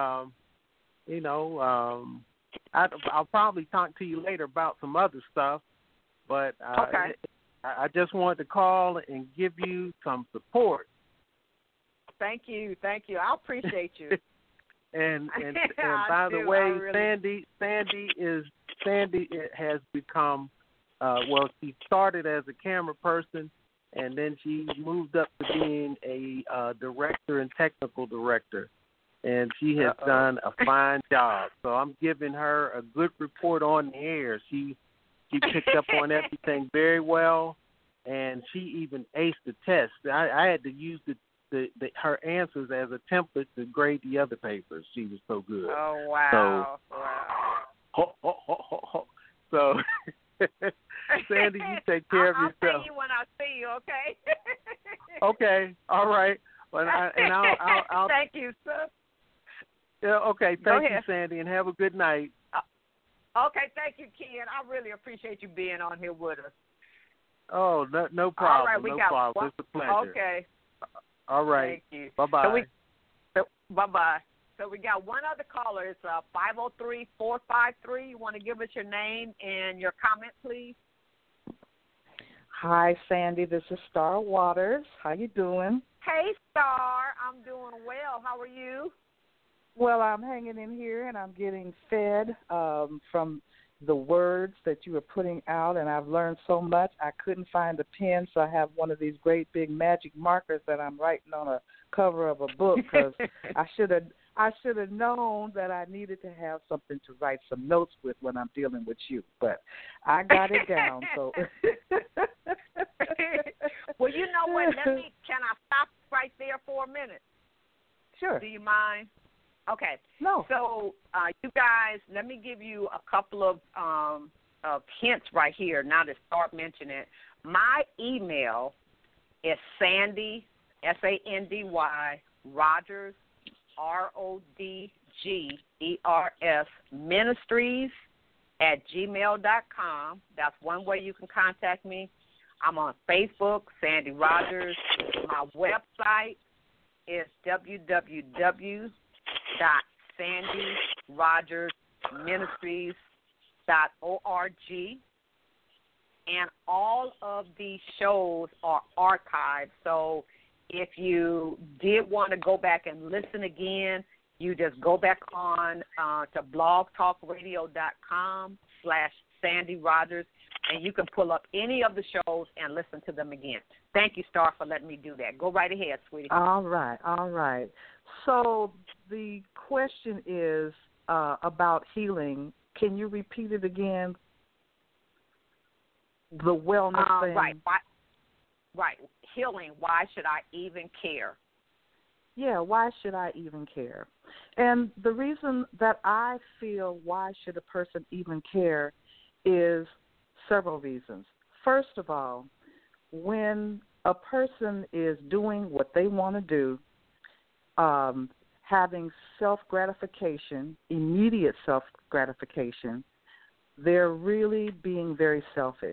Speaker 8: I'll probably talk to you later about some other stuff, but
Speaker 5: okay.
Speaker 8: I just wanted to call and give you some support.
Speaker 5: Thank you. I appreciate you.
Speaker 8: and by the way, really... Sandy has become she started as a camera person, and then she moved up to being a director and technical director. And she has done a fine job. So I'm giving her a good report on the air. She picked up on everything very well, and she even aced the test. I had to use her answers as a template to grade the other papers. She was so good.
Speaker 5: Oh, wow.
Speaker 8: So Sandy, you take care of yourself.
Speaker 5: I'll see you when I see you, okay?
Speaker 8: Okay, all right. Well, I'll
Speaker 5: thank you, sir.
Speaker 8: Yeah, okay. Thank you, Sandy, and have a good night.
Speaker 5: Okay, thank you, Ken. I really appreciate you being on here with us.
Speaker 8: Oh, no problem.
Speaker 5: All right,
Speaker 8: no problem. It's a pleasure.
Speaker 5: Okay.
Speaker 8: All right.
Speaker 5: Thank you.
Speaker 8: Bye-bye.
Speaker 5: Bye-bye. So we got one other caller. It's 503-453. You want to give us your name and your comment, please?
Speaker 9: Hi, Sandy. This is Star Waters. How you doing?
Speaker 5: Hey, Star. I'm doing well. How are you?
Speaker 9: Well, I'm hanging in here, and I'm getting fed from the words that you are putting out, and I've learned so much. I couldn't find a pen, so I have one of these great big magic markers that I'm writing on a cover of a book because I should have known that I needed to have something to write some notes with when I'm dealing with you. But I got it down. So.
Speaker 5: Well, you know what? Can I stop right there for a minute?
Speaker 9: Sure.
Speaker 5: Do you mind? Okay.
Speaker 9: No.
Speaker 5: So, you guys, let me give you a couple of hints right here now to start mentioning it. My email is Sandy, Sandy, Rogers, RODGERS, ministries @gmail.com. That's one way you can contact me. I'm on Facebook, Sandy Rogers. My website is www.sandyrogersministries.org. And all of these shows are archived. So if you did want to go back and listen again, you just go back on to blogtalkradio.com/Sandy Rogers, and you can pull up any of the shows and listen to them again. Thank you, Star, for letting me do that. Go right ahead, sweetie.
Speaker 9: All right. So the question is about healing. Can you repeat it again? The wellness thing.
Speaker 5: Right. Healing. Why should I even care?
Speaker 9: Yeah, why should I even care? And the reason that I feel why should a person even care is several reasons. First of all, when a person is doing what they want to do, having self-gratification, immediate self-gratification, they're really being very selfish.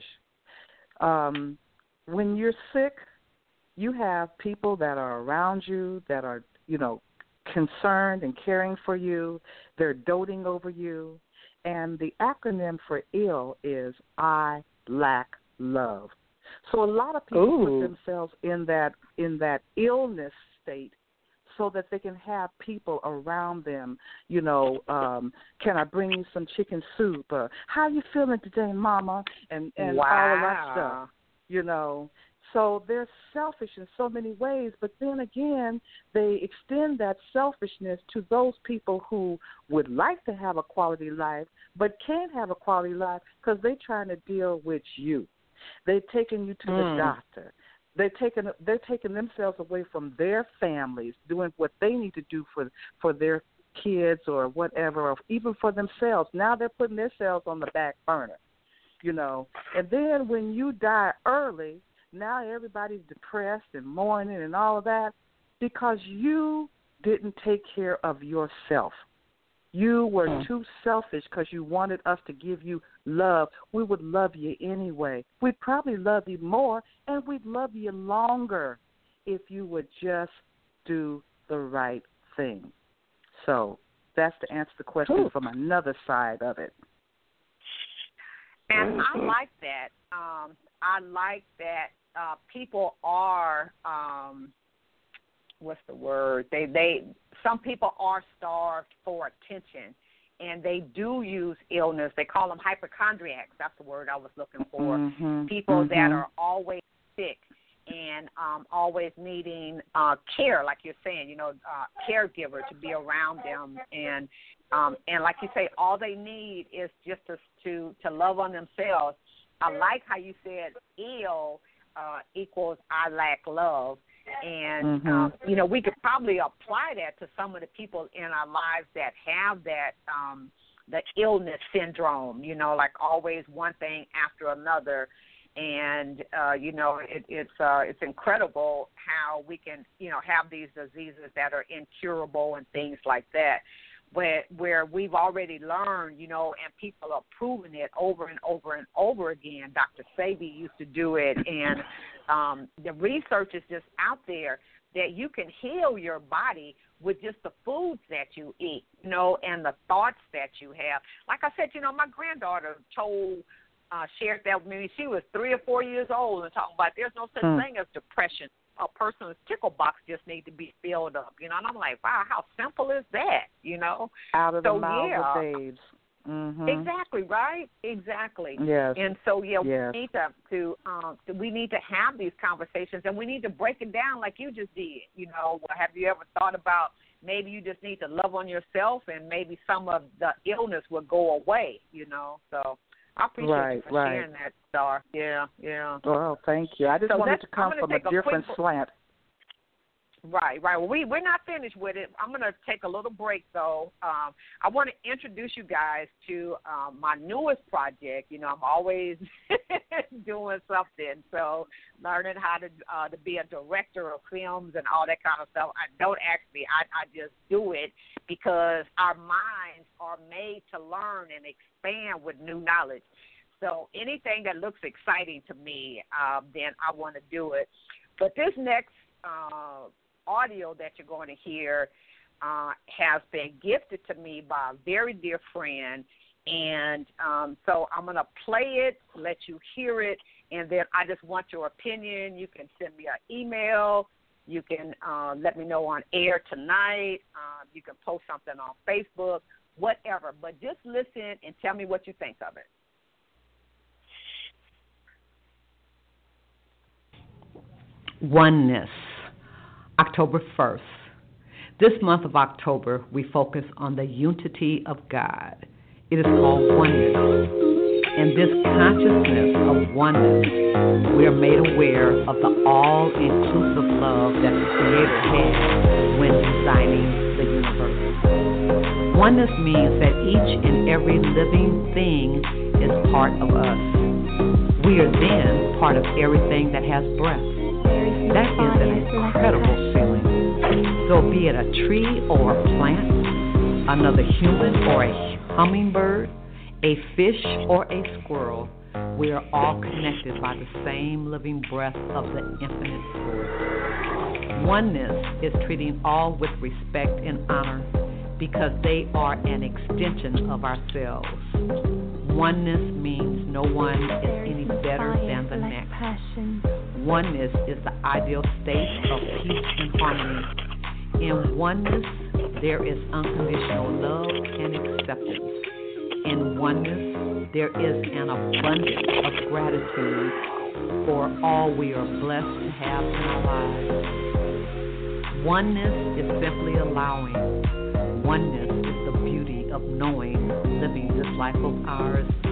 Speaker 9: When you're sick, you have people that are around you that are, concerned and caring for you. They're doting over you. And the acronym for ill is I lack love. So a lot of people put themselves in that illness state so that they can have people around them, can I bring you some chicken soup? How are you feeling today, Mama? And all of that stuff, So they're selfish in so many ways, but then again, they extend that selfishness to those people who would like to have a quality life but can't have a quality life because they're trying to deal with you. They've taken you to the doctor. they're taking themselves away from their families, doing what they need to do for their kids or whatever, or even for themselves. Now they're putting themselves on the back burner, you know. And then when you die early, now everybody's depressed and mourning and all of that because you didn't take care of yourself. You were too selfish because you wanted us to give you love. We would love you anyway. We'd probably love you more, and we'd love you longer if you would just do the right thing. So that's to answer the question from another side of it.
Speaker 5: And I like that. I like that people are, what's the word? Some people are starved for attention, and they do use illness. They call them hypochondriacs. That's the word I was looking for. People that are always sick and always needing care, like you're saying, you know, caregiver to be around them. And like you say, all they need is just to love on themselves. I like how you said ill equals I lack love. And, you know, we could probably apply that to some of the people in our lives that have that, the illness syndrome, you know, like always one thing after another. And, you know, it's incredible how we can, you know, have these diseases that are incurable and things like that. Where we've already learned, you know, and people are proving it over and over and over again. Dr. Sebi used to do it, and the research is just out there that you can heal your body with just the foods that you eat, you know, and the thoughts that you have. Like I said, you know, my granddaughter shared that with me. She was 3 or 4 years old and talking about there's no such thing as depression. A person's tickle box just need to be filled up, you know. And I'm like, wow, how simple is that, you know?
Speaker 9: Out of the mouths of babes.
Speaker 5: Exactly, right? Exactly.
Speaker 9: Yes.
Speaker 5: And so, we need we need to have these conversations, and we need to break it down like you just did. You know, have you ever thought about maybe you just need to love on yourself, and maybe some of the illness will go away, you know? So I appreciate you for sharing that, Star. Yeah.
Speaker 9: Well, thank you. I just wanted to come from a different slant.
Speaker 5: Right. Well, we're not finished with it. I'm going to take a little break, though. I want to introduce you guys to my newest project. You know, I'm always doing something. So learning how to be a director of films and all that kind of stuff. I don't actually. I just do it because our minds are made to learn and expand with new knowledge. So anything that looks exciting to me, then I want to do it. But this next audio that you're going to hear has been gifted to me by a very dear friend, and so I'm going to play it, let you hear it, and then I just want your opinion. You can send me an email. You can let me know on air tonight. You can post something on Facebook, whatever. But just listen and tell me what you think of it.
Speaker 6: Oneness, October 1st. This month of October, we focus on the unity of God. It is called oneness. In this consciousness of oneness, we are made aware of the all-inclusive love that the Creator had when designing the universe. Oneness means that each and every living thing is part of us. We are then part of everything that has breath. That is an incredible feeling. So be it a tree or a plant, another human or a hummingbird, a fish or a squirrel, we are all connected by the same living breath of the infinite source. Oneness is treating all with respect and honor because they are an extension of ourselves. Oneness means no one is any better than the next. Oneness is the ideal state of peace and harmony. In oneness, there is unconditional love and acceptance. In oneness, there is an abundance of gratitude for all we are blessed to have in our lives. Oneness is simply allowing. Oneness is the beauty of knowing, living this life of ours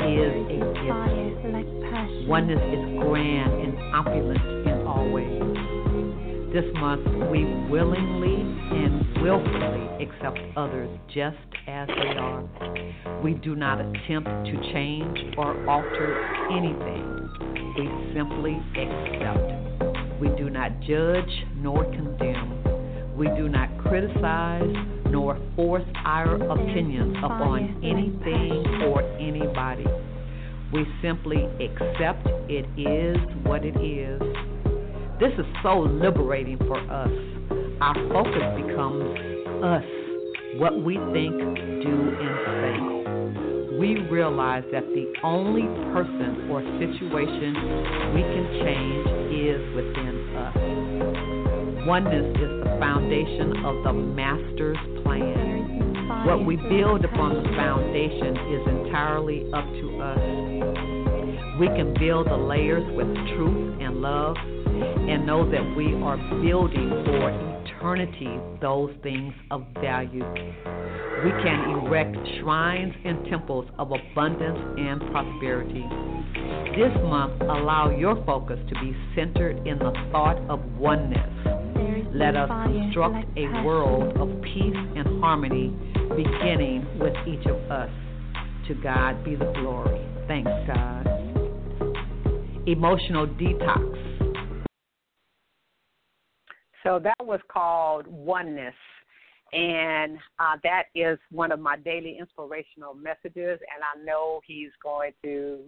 Speaker 6: is a gift. Oneness is grand and opulent in all ways. This month, we willingly and willfully accept others just as they are. We do not attempt to change or alter anything. We simply accept. We do not judge nor condemn. We do not criticize nor force our opinions upon anything or anybody. We simply accept it is what it is. This is so liberating for us. Our focus becomes us, what we think, do, and say. We realize that the only person or situation we can change is within us. Oneness is the foundation of the Master's plan. What we build upon the foundation is entirely up to us. We can build the layers with truth and love, and know that we are building for eternity those things of value. We can erect shrines and temples of abundance and prosperity. This month, allow your focus to be centered in the thought of oneness. Let us construct a world of peace and harmony, beginning with each of us. To God be the glory. Thanks, God. Emotional detox.
Speaker 5: So that was called Oneness, and that is one of my daily inspirational messages, and I know he's going to.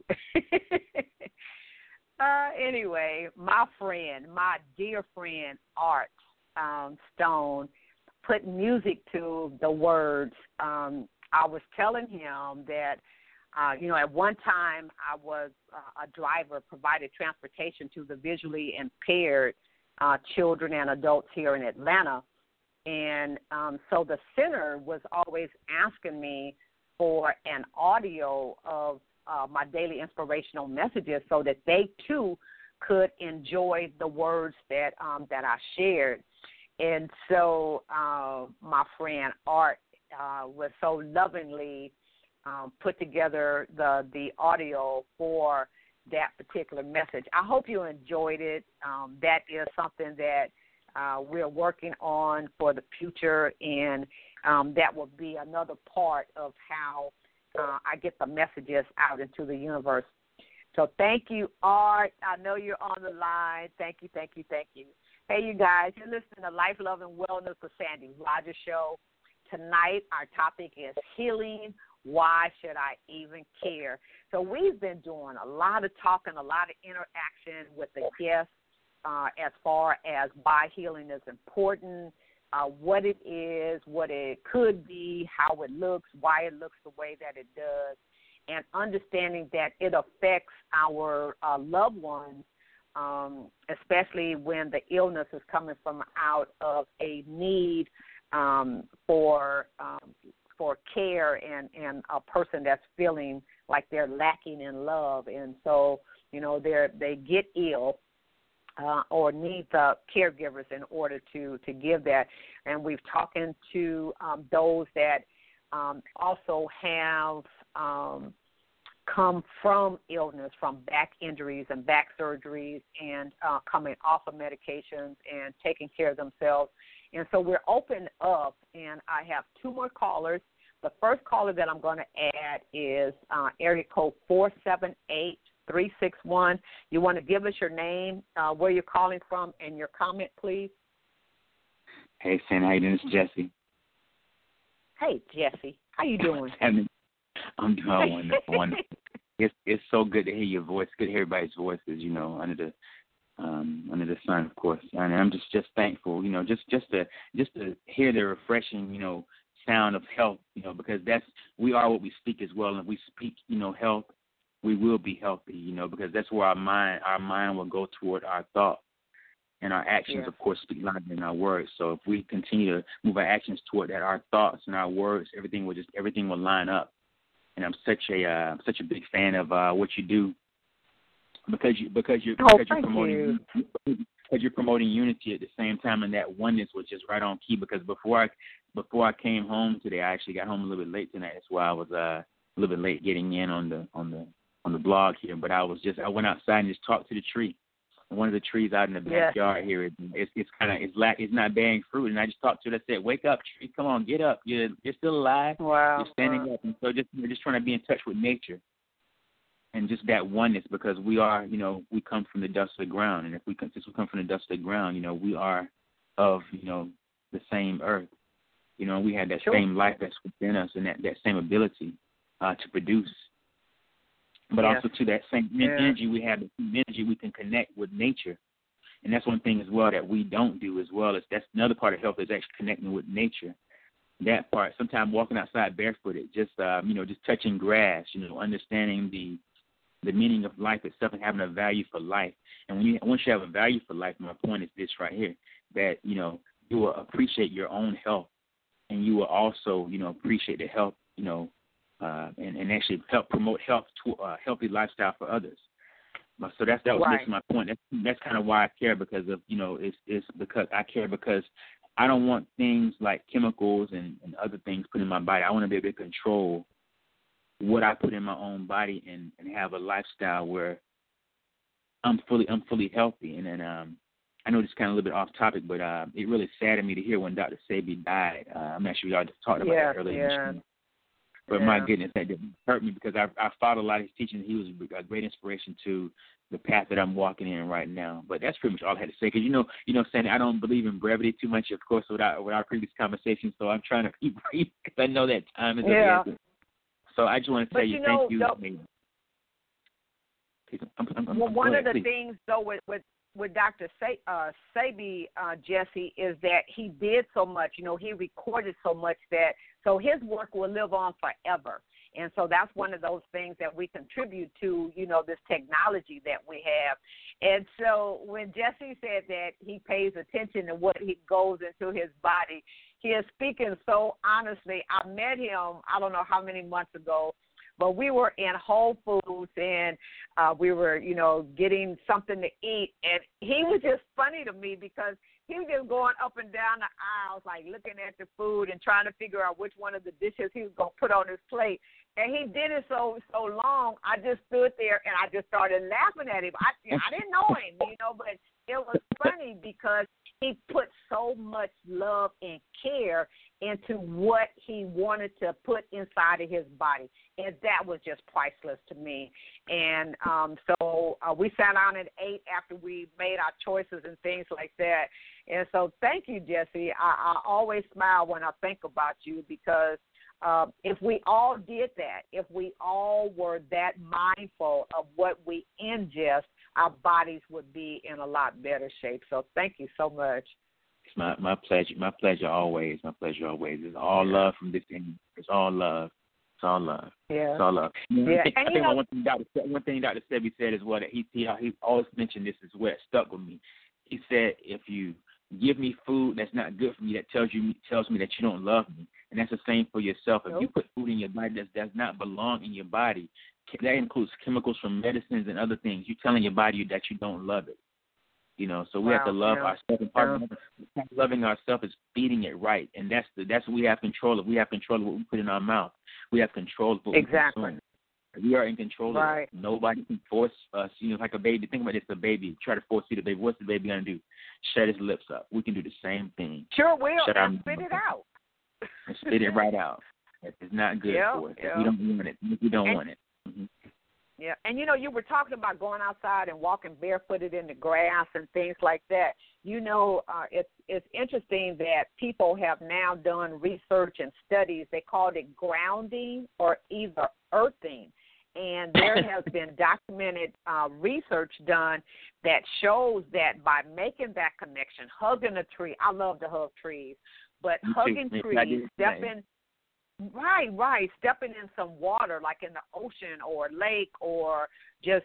Speaker 5: Anyway, my dear friend, Art Stone, put music to the words. I was telling him that, at one time I was a driver, provided transportation to the visually impaired children and adults here in Atlanta. And so the center was always asking me for an audio of my daily inspirational messages so that they, too, could enjoy the words that I shared. And so my friend Art was so lovingly put together the audio for that particular message. I hope you enjoyed it. That is something that we're working on for the future, and that will be another part of how I get the messages out into the universe. So thank you, Art. I know you're on the line. Thank you, thank you, thank you. Hey, you guys, you're listening to Life, Love, and Wellness with Sandy Rogers Show. Tonight, our topic is healing. Why should I even care? So we've been doing a lot of talking, a lot of interaction with the guests as far as why healing is important, what it is, what it could be, how it looks, why it looks the way that it does, and understanding that it affects our loved ones, especially when the illness is coming from out of a need for care and a person that's feeling like they're lacking in love. And so, they get ill or need the caregivers in order to give that. And we've talked to those that also have come from illness, from back injuries and back surgeries, and coming off of medications and taking care of themselves. And so we're open up, and I have two more callers. The first caller that I'm going to add is area code 478-361. You want to give us your name, where you're calling from, and your comment, please?
Speaker 10: Hey, Sam, how you doing? It's Jesse.
Speaker 5: Hey, Jesse. How you doing?
Speaker 10: I'm doing wonderful. It's so good to hear your voice. Good to hear everybody's voices, under the sun, of course. And I'm just thankful, just to hear the refreshing, sound of health, because we are what we speak as well. And if we speak, health, we will be healthy, because that's where our mind will go toward our thoughts. And our actions, of course, speak louder than our words. So if we continue to move our actions toward that, our thoughts and our words, everything will line up. And I'm such a big fan of what you do, because you're promoting unity at the same time, and that oneness was just right on key. Because before I came home today, I actually got home a little bit late tonight. That's why I was little bit late getting in on the blog here, but I went outside and just talked to the tree. And one of the trees out in the backyard here, it's not bearing fruit, and I just talked to it. I said, "Wake up, tree! Come on, get up! You're still alive.
Speaker 5: Wow.
Speaker 10: You're standing up." And so we're just trying to be in touch with nature, and just that oneness, because we are, we come from the dust of the ground, and since we come from the dust of the ground, we are of, the same earth. We have that same life that's within us, and that same ability to produce. But also to that same energy we have, the same energy we can connect with nature. And that's one thing as well that we don't do as well. That's another part of health is actually connecting with nature. That part, sometimes walking outside barefooted, just touching grass, understanding the meaning of life itself and having a value for life. And once you have a value for life, my point is this right here, that, you will appreciate your own health, and you will also, appreciate the health, and actually help promote health to healthy lifestyle for others. So that was just my point. That's kind of why I care, because of it's because I care, because I don't want things like chemicals and other things put in my body. I want to be able to control what I put in my own body and have a lifestyle where I'm fully healthy. And then I know this is kind of a little bit off topic, but it really saddened me to hear when Dr. Sebi died. I'm not sure y'all just talked about that earlier. But my goodness, that didn't hurt me, because I followed a lot of his teachings. He was a great inspiration to the path that I'm walking in right now. But that's pretty much all I had to say. Because Sandy, I don't believe in brevity too much, of course, with our previous conversation. So I'm trying to be brief, because I know that time is of the essence. So I just want to say thank you.
Speaker 5: One of the things, though, with Dr. Sebi, Jesse, is that he did so much. He recorded so much so his work will live on forever. And so that's one of those things that we contribute to, this technology that we have. And so when Jesse said that he pays attention to what he goes into his body, he is speaking so honestly. I met him, I don't know how many months ago, but we were in Whole Foods, and we were, getting something to eat. And he was just funny to me, because he was just going up and down the aisles, like looking at the food and trying to figure out which one of the dishes he was going to put on his plate. And he did it so long, I just stood there and I just started laughing at him. I didn't know him, but it was funny because he put so much love and care into what he wanted to put inside of his body. And that was just priceless to me. And so we sat down and ate after we made our choices and things like that. And so thank you, Jesse. I always smile when I think about you, because if we all did that, if we all were that mindful of what we ingest, our bodies would be in a lot better shape. So thank you so much.
Speaker 10: It's my pleasure. My pleasure always. My pleasure always. It's all love from this end. It's all love. It's all love.
Speaker 5: Yeah.
Speaker 10: It's all love.
Speaker 5: Yeah.
Speaker 10: I think one thing Dr. Sebi said as well, that he always mentioned this as well, stuck with me. He said, if you give me food that's not good for me, that tells me that you don't love me. And that's the same for yourself. If you put food in your body that does not belong in your body, that includes chemicals from medicines and other things, you're telling your body that you don't love it. So we have to love ourselves. And part of loving ourselves is feeding it right. And that's what we have control of. We have control of what we put in our mouth. We have control of what we consume. We are in control of it. Nobody can force us. Like a baby. Think about this, a baby. Try to force feed a baby. What's the baby going to do? Shut his lips up. We can do the same thing.
Speaker 5: Sure will. And spit it out.
Speaker 10: And spit it right out. It's not good for us. We don't want it. We don't want it. Mm-hmm.
Speaker 5: Yeah, and you were talking about going outside and walking barefooted in the grass and things like that. It's interesting that people have now done research and studies. They called it grounding or either earthing. And there has been documented research done that shows that by making that connection, hugging a tree, I love to hug trees, but hugging trees, stepping in some water, like in the ocean or lake, or just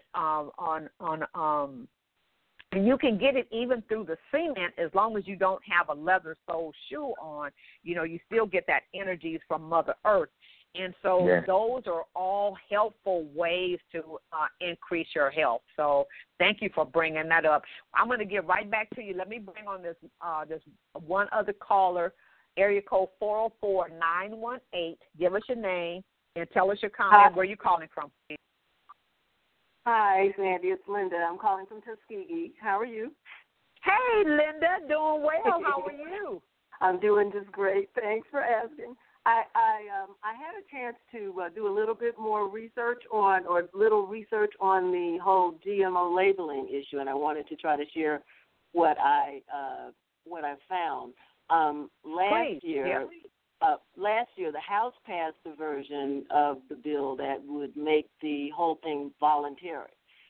Speaker 5: and you can get it even through the cement as long as you don't have a leather sole shoe on. You still get that energies from Mother Earth. And so those are all helpful ways to increase your health. So thank you for bringing that up. I'm going to get right back to you. Let me bring on this one other caller, area code 404-918. Give us your name And tell us your comment. Where are you calling from?
Speaker 11: Hi, Sandy. It's Linda. I'm calling from Tuskegee. How are you?
Speaker 5: Hey, Linda. Doing well. How are you?
Speaker 11: I'm doing just great. Thanks for asking. I had a chance to do a little bit more research on the whole GMO labeling issue, and I wanted to try to share what I found. Last year, the House passed the version of the bill that would make the whole thing voluntary.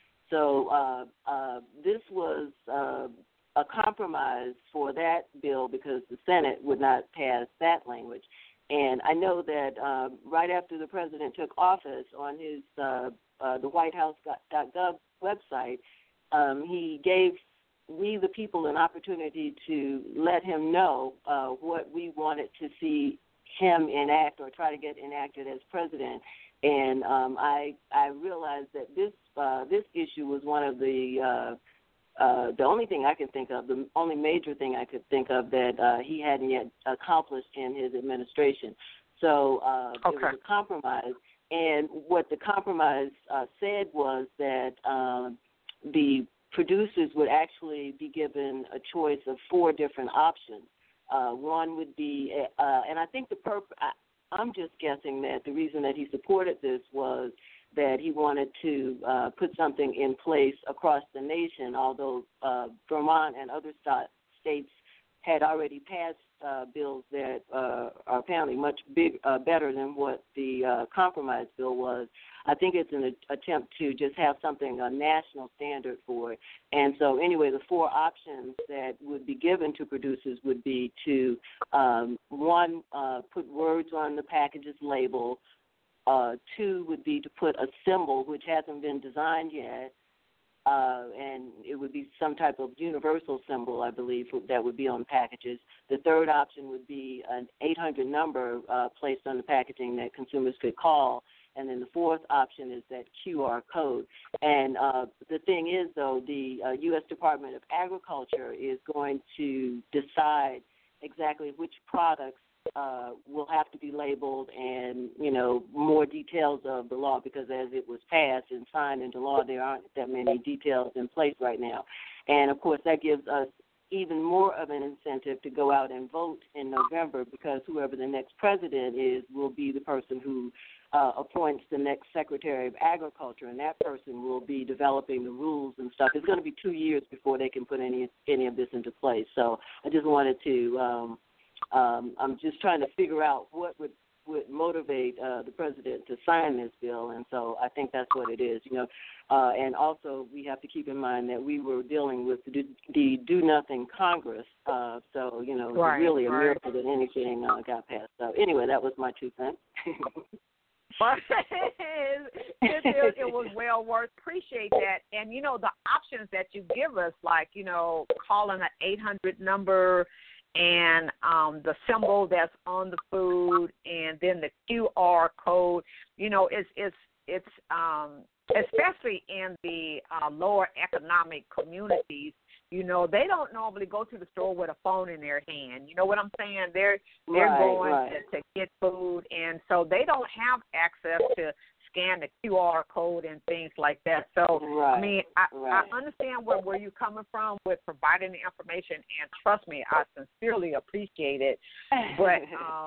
Speaker 11: So this was a compromise for that bill because the Senate would not pass that language. And I know that right after the president took office, on his the WhiteHouse.gov website, he gave we the people an opportunity to let him know what we wanted to see him enact or try to get enacted as president. And I realized that this issue was one of the only thing I can think of, the only major thing I could think of that he hadn't yet accomplished in his administration. So it was a compromise. And what the compromise said was that the producers would actually be given a choice of 4 different options. One would be, and I think I'm just guessing that the reason that he supported this was that he wanted to put something in place across the nation, although Vermont and other states had already passed bills that are apparently much better than what the compromise bill was. I think it's an attempt to just have something, a national standard for it. And so anyway, the 4 options that would be given to producers would be to, one, put words on the package's label. 2 would be to put a symbol, which hasn't been designed yet, and it would be some type of universal symbol, I believe, that would be on packages. The 3rd option would be an 800 number placed on the packaging that consumers could call. And then the 4th option is that QR code. And the thing is, though, the U.S. Department of Agriculture is going to decide exactly which products will have to be labeled and, more details of the law, because as it was passed and signed into law, there aren't that many details in place right now. And, of course, that gives us even more of an incentive to go out and vote in November, because whoever the next president is will be the person who appoints the next Secretary of Agriculture, and that person will be developing the rules and stuff. It's going to be 2 years before they can put any of this into place. So I just wanted to I'm just trying to figure out what would motivate the president to sign this bill, and so I think that's what it is, And also we have to keep in mind that we were dealing with the Do-Nothing Congress, so, it's really a miracle that anything got passed. So anyway, that was my 2 cents.
Speaker 5: It was well worth. Appreciate that. And the options that you give us, like calling an 800 number, and the symbol that's on the food, and then the QR code. It's especially in the lower economic communities. They don't normally go to the store with a phone in their hand. You know what I'm saying? They're going to get food, and so they don't have access to scan the QR code and things like that. So, I understand where you're coming from with providing the information, and trust me, I sincerely appreciate it. But,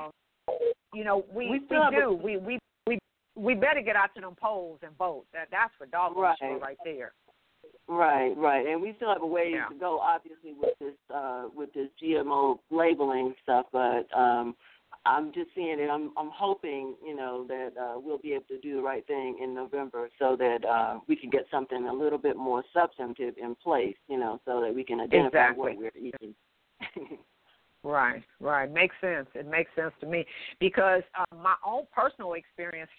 Speaker 5: we better get out to them polls and vote. That's for doggone sure right there.
Speaker 11: Right, and we still have a ways to go, obviously, with this GMO labeling stuff. But I'm just seeing it. I'm hoping, that we'll be able to do the right thing in November, so that we can get something a little bit more substantive in place, so that we can identify what we're eating.
Speaker 5: Right. Makes sense. It makes sense to me, because my own personal experience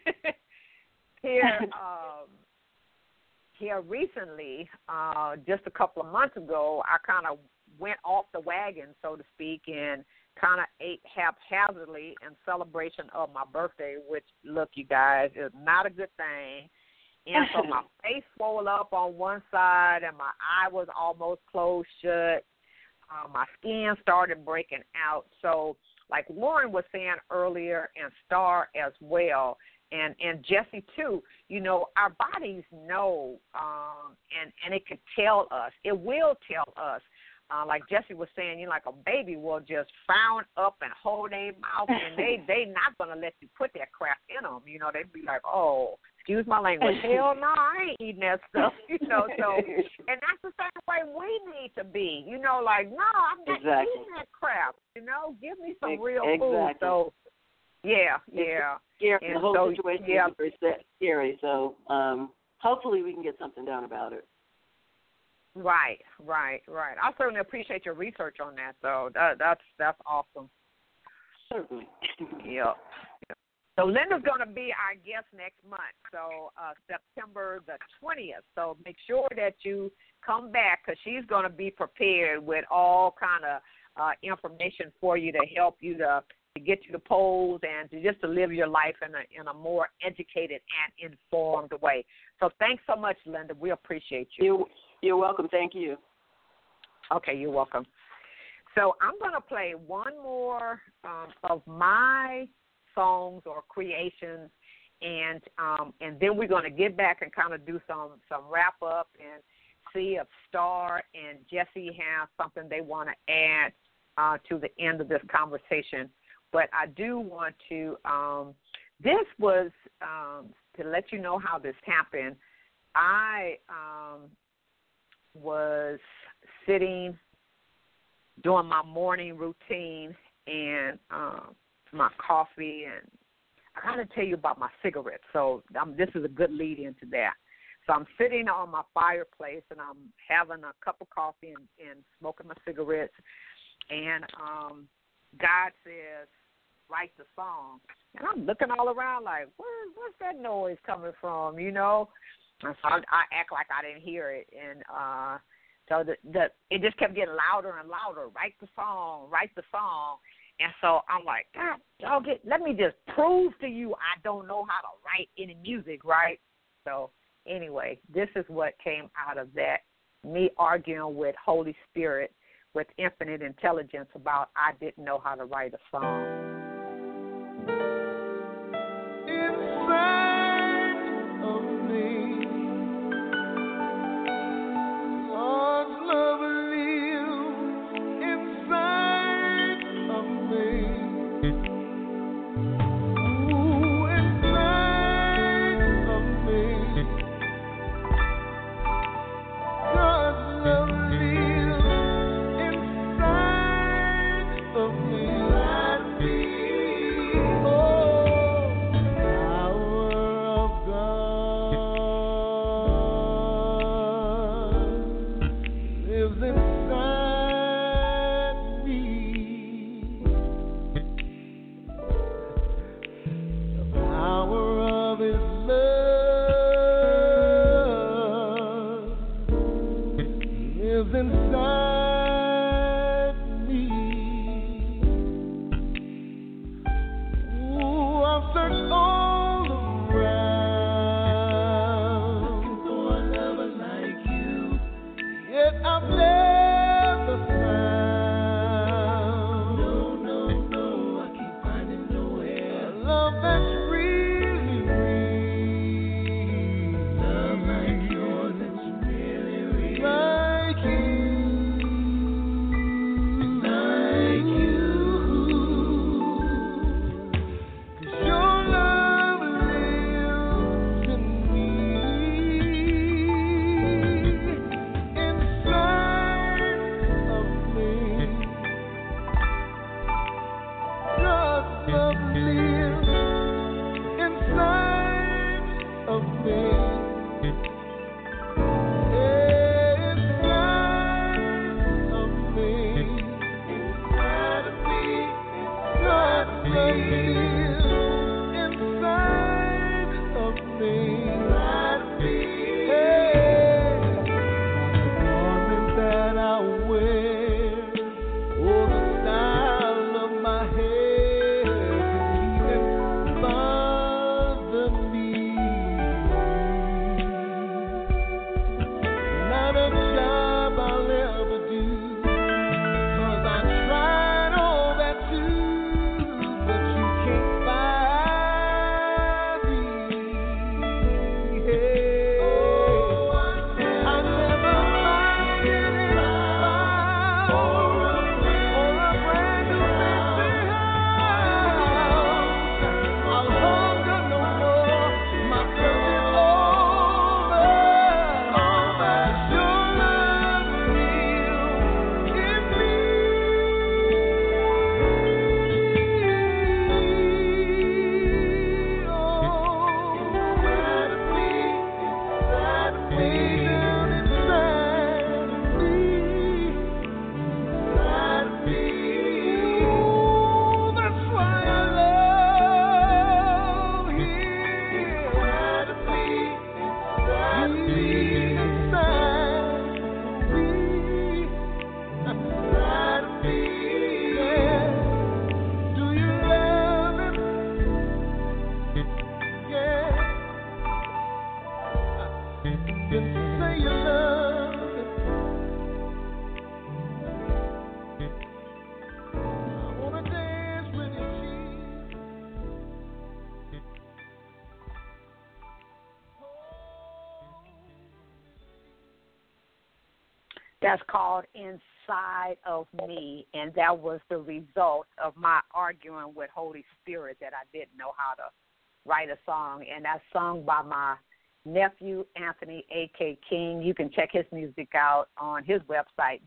Speaker 5: here recently, just a couple of months ago, I kind of went off the wagon, so to speak, and kind of ate haphazardly in celebration of my birthday, which, look, you guys, is not a good thing. And so my face swelled up on one side, and my eye was almost closed shut. My skin started breaking out. So like Lauren was saying earlier, and Star as well, and Jesse too. You know, our bodies know, and it could tell us. It will tell us. Like Jesse was saying, you know, like a baby will just frown up and hold their mouth, and they not gonna let you put that crap in them. You know, they'd be like, oh, excuse my language, hell no, I ain't eating that stuff. You know, so and that's the same way we need to be. You know, like no, I'm not eating that crap. You know, give me some real food. So yeah.
Speaker 11: Scary. The whole situation is very scary. So hopefully we can get something done about it.
Speaker 5: Right. I certainly appreciate your research on that, though. That's awesome.
Speaker 11: Certainly.
Speaker 5: Yep. So Linda's going to be our guest next month, so September the 20th. So make sure that you come back because she's going to be prepared with all kind of information for you to help you to get to the polls and to live your life in a more educated and informed way. So thanks so much, Linda. We appreciate you.
Speaker 11: You're welcome. Thank you.
Speaker 5: Okay, you're welcome. So I'm going to play one more of my songs or creations, and then we're going to get back and kind of do some wrap up and see if Star and Jesse have something they want to add to the end of this conversation. But I do want to, this was to let you know how this happened. I was sitting doing my morning routine and my coffee, and I got to tell you about my cigarettes. So this is a good lead into that. So I'm sitting on my fireplace, and I'm having a cup of coffee and smoking my cigarettes, and God says, write the song. And I'm looking all around like, where's that noise coming from, you know? And so I act like I didn't hear it. And so it just kept getting louder and louder. Write the song. And so I'm like, God, let me just prove to you I don't know how to write any music, right? So anyway, this is what came out of that, me arguing with Holy Spirit with infinite intelligence about I didn't know how to write a song.
Speaker 3: then say you love me. I wanna dance with you, Jesus.
Speaker 5: That's called Inside of Me, and that was the result of my arguing with Holy Spirit that I didn't know how to write a song, and that's sung by my nephew, Anthony A.K. King. You can check his music out on his website,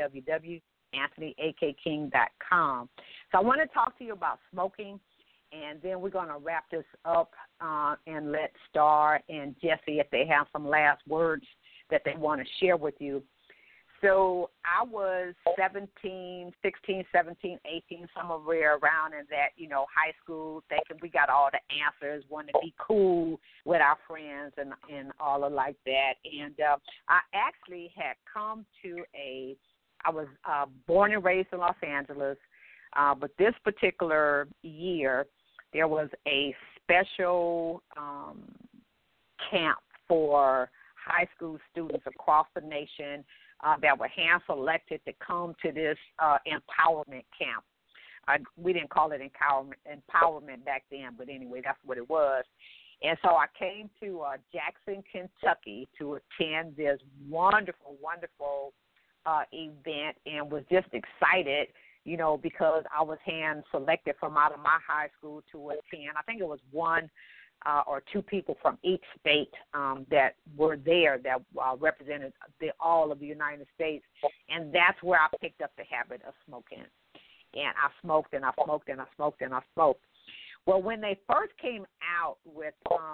Speaker 5: www.anthonyakking.com. So I want to talk to you about smoking, and then we're going to wrap this up and let Star and Jesse, if they have some last words that they want to share with you. So I was 16, 17, 18, somewhere around in that, high school, thinking we got all the answers, wanting to be cool with our friends and all of like that. And I actually had come to I was born and raised in Los Angeles, but this particular year there was a special camp for high school students across the nation that were hand-selected to come to this empowerment camp. We didn't call it empowerment back then, but anyway, that's what it was. And so I came to Jackson, Kentucky to attend this wonderful, wonderful event and was just excited, because I was hand-selected from out of my high school to attend. I think it was one or two people from each state that were there that represented all of the United States, and that's where I picked up the habit of smoking. And I smoked and I smoked and I smoked and I smoked. Well, when they first came out with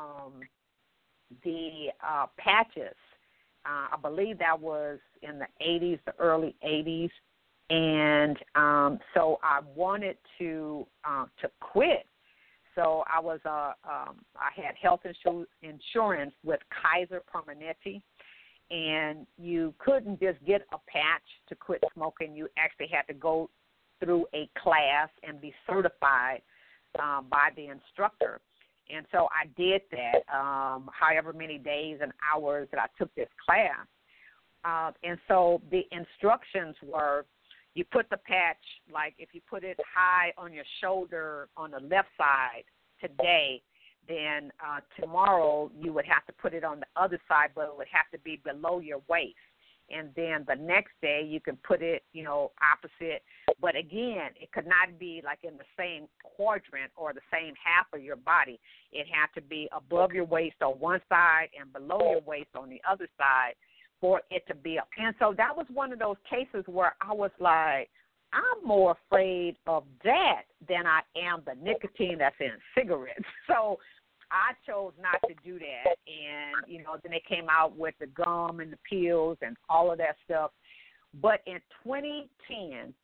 Speaker 5: the patches, I believe that was in the 80s, the early 80s, and so I wanted to quit. So I was I had health insurance with Kaiser Permanente, and you couldn't just get a patch to quit smoking. You actually had to go through a class and be certified by the instructor. And so I did that, however many days and hours that I took this class. And so the instructions were, you put the patch, like if you put it high on your shoulder on the left side today, then tomorrow you would have to put it on the other side, but it would have to be below your waist. And then the next day you can put it, opposite. But again, it could not be like in the same quadrant or the same half of your body. It had to be above your waist on one side and below your waist on the other side for it to be up. And so that was one of those cases where I was like, I'm more afraid of that than I am the nicotine that's in cigarettes. So I chose not to do that. And, then they came out with the gum and the pills and all of that stuff. But in 2010,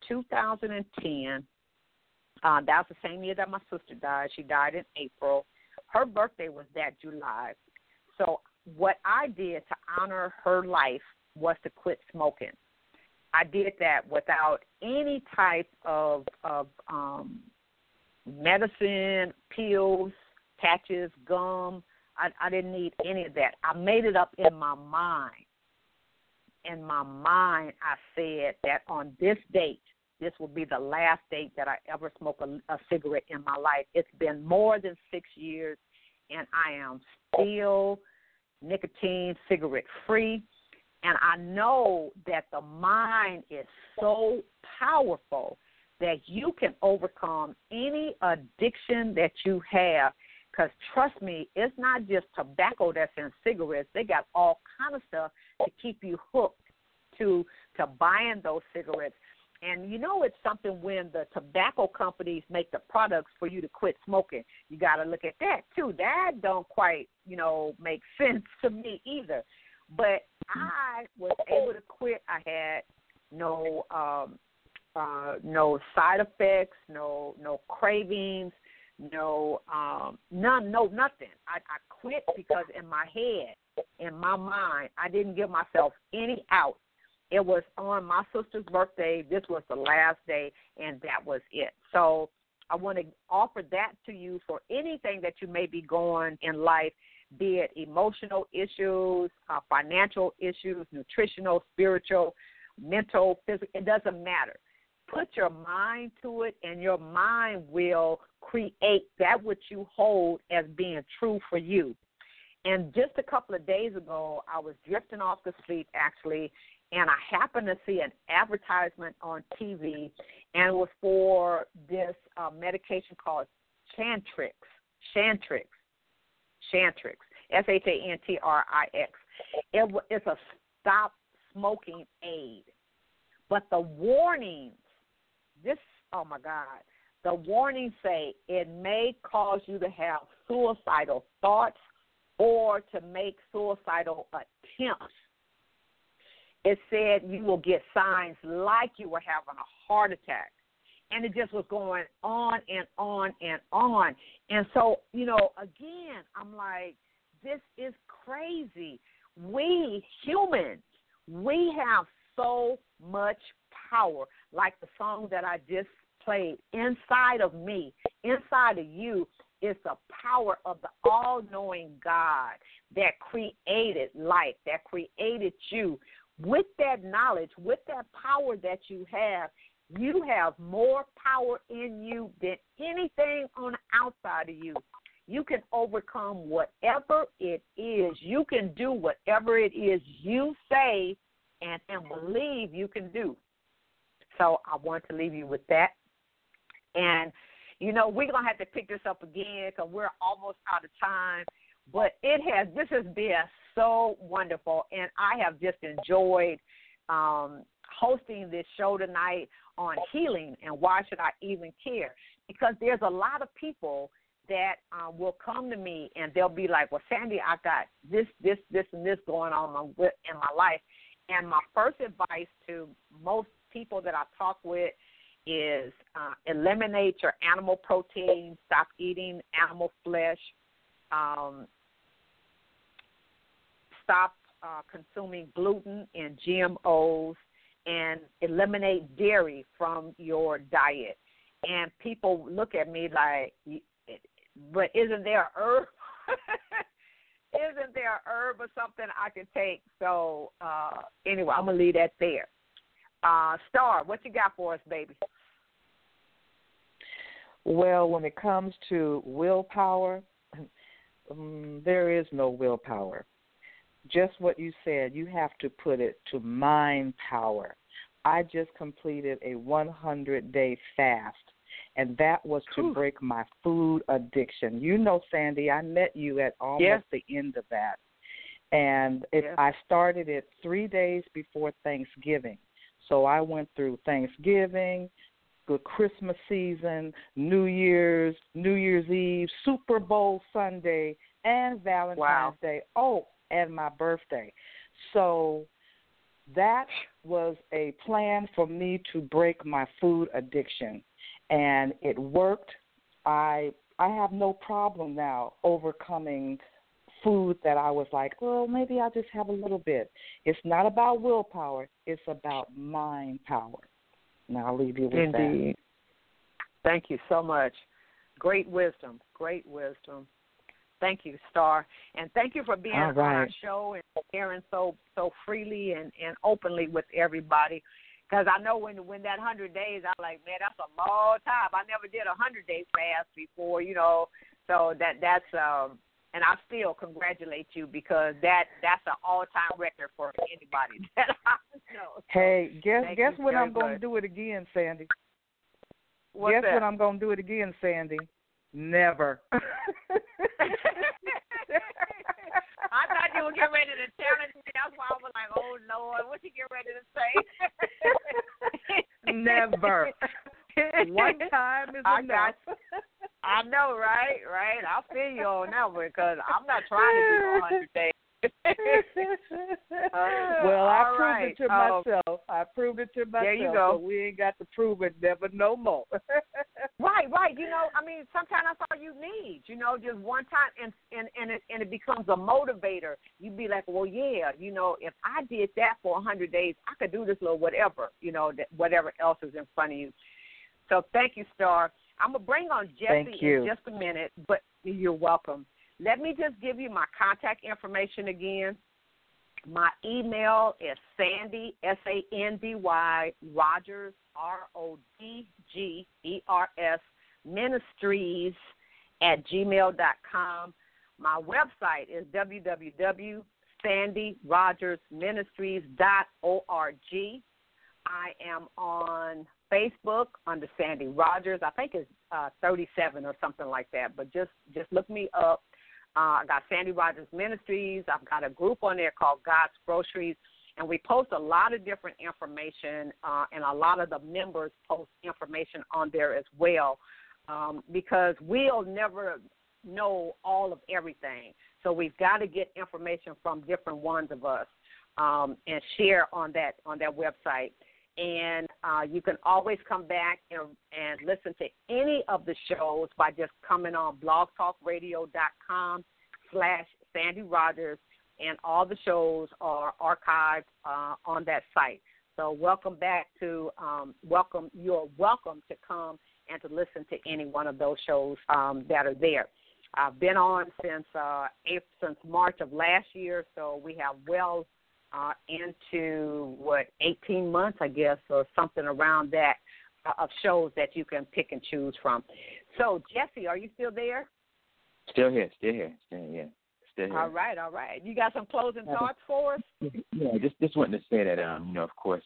Speaker 5: that was the same year that my sister died. She died in April. Her birthday was that July. So what I did to honor her life was to quit smoking. I did that without any type of medicine, pills, patches, gum. I didn't need any of that. I made it up in my mind. In my mind, I said that on this date, this will be the last date that I ever smoke a cigarette in my life. It's been more than 6 years, and I am still nicotine cigarette free. And I know that the mind is so powerful that you can overcome any addiction that you have. Because trust me, it's not just tobacco that's in cigarettes. They got all kind of stuff to keep you hooked to buying those cigarettes. And it's something when the tobacco companies make the products for you to quit smoking. You got to look at that too. That don't quite, make sense to me either. But I was able to quit. I had no side effects, no cravings, nothing. I quit because in my head, in my mind, I didn't give myself any out. It was on my sister's birthday. This was the last day, and that was it. So I want to offer that to you for anything that you may be going in life be it emotional issues, financial issues, nutritional, spiritual, mental, physical. It doesn't matter. Put your mind to it, and your mind will create that which you hold as being true for you. And just a couple of days ago, I was drifting off to sleep, actually, and I happened to see an advertisement on TV, and it was for this medication called Chantrix, Shantrix, It's a stop smoking aid. But the warnings, oh my God, the warnings say it may cause you to have suicidal thoughts or to make suicidal attempts. It said you will get signs like you were having a heart attack. And it just was going on and on and on. And so, again, I'm like, this is crazy. We humans, we have so much power, like the song that I just played. Inside of me, inside of you, is the power of the all-knowing God that created life, that created you. With that knowledge, with that power that you have more power in you than anything on the outside of you. You can overcome whatever it is. You can do whatever it is you say and believe you can do. So I want to leave you with that. And, we're going to have to pick this up again because we're almost out of time. But this has been so wonderful, and I have just enjoyed hosting this show tonight on healing and why should I even care? Because there's a lot of people that will come to me and they'll be like, well, Sandy, I got this, and this going on in my life. And my first advice to most people that I talk with is eliminate your animal protein, stop eating animal flesh, stop consuming gluten and GMOs, and eliminate dairy from your diet. And people look at me like, but isn't there a herb? Isn't there a herb or something I can take? So anyway, I'm going to leave that there. Star, what you got for us, baby?
Speaker 9: Well, when it comes to willpower, there is no willpower. Just what you said, you have to put it to mind power. I just completed a 100-day fast, and that was to break my food addiction. Sandy, I met you at almost the end of that. And I started it 3 days before Thanksgiving. So I went through Thanksgiving, the Christmas season, New Year's Eve, Super Bowl Sunday, and Valentine's Day. Oh, and my birthday. So that was a plan for me to break my food addiction, and it worked. I have no problem now overcoming food that I was like, well, maybe I'll just have a little bit. It's not about willpower. It's about mind power. Now I'll leave you with that.
Speaker 5: Thank you so much. Great wisdom. Thank you, Star. And thank you for being on our show and sharing so freely and openly with everybody. Because I know when that 100 days, I'm like, man, that's a long time. I never did a 100-day fast before, So that's and I still congratulate you because that's an all-time record for anybody that I know.
Speaker 9: Hey, guess when I'm going to do it again, Sandy? Guess when I'm going to do it again, Sandy? Never.
Speaker 5: I thought you were getting ready to challenge me. That's why I was like, oh, Lord, what you get ready to say?
Speaker 9: Never. One time is enough.
Speaker 5: I know, right? I feel you on that one because I'm not trying to do 100 days.
Speaker 9: Well, I proved it to myself. I proved it to myself.
Speaker 5: There you go.
Speaker 9: So we ain't got to prove it never no more.
Speaker 5: Right. Sometimes that's all you need. Just one time, and it becomes a motivator. You be like, well, yeah, if I did that for 100 days, I could do this little whatever. Whatever else is in front of you. So thank you, Star. I'm gonna bring on Jesse in just a minute, but you're welcome. let me just give you my contact information again. My email is Sandy, Sandy, Rogers, Rodgers, Ministries @gmail.com. My website is www.sandyrogersministries.org. I am on Facebook under Sandy Rogers. I think it's 37 or something like that, but just look me up. I got Sandy Rogers Ministries. I've got a group on there called God's Groceries, and we post a lot of different information, and a lot of the members post information on there as well, because we'll never know all of everything. So we've got to get information from different ones of us and share on that website. And you can always come back and listen to any of the shows by just coming on blogtalkradio.com/Sandy Rogers, and all the shows are archived on that site. So welcome back to you're welcome to come and to listen to any one of those shows that are there. I've been on since March of last year, so we have into 18 months, I guess, or something around that, of shows that you can pick and choose from. So, Jesse, are you still there?
Speaker 10: Still here. Still here.
Speaker 5: All right. You got some closing thoughts for us?
Speaker 10: Yeah, just wanted to say that, of course,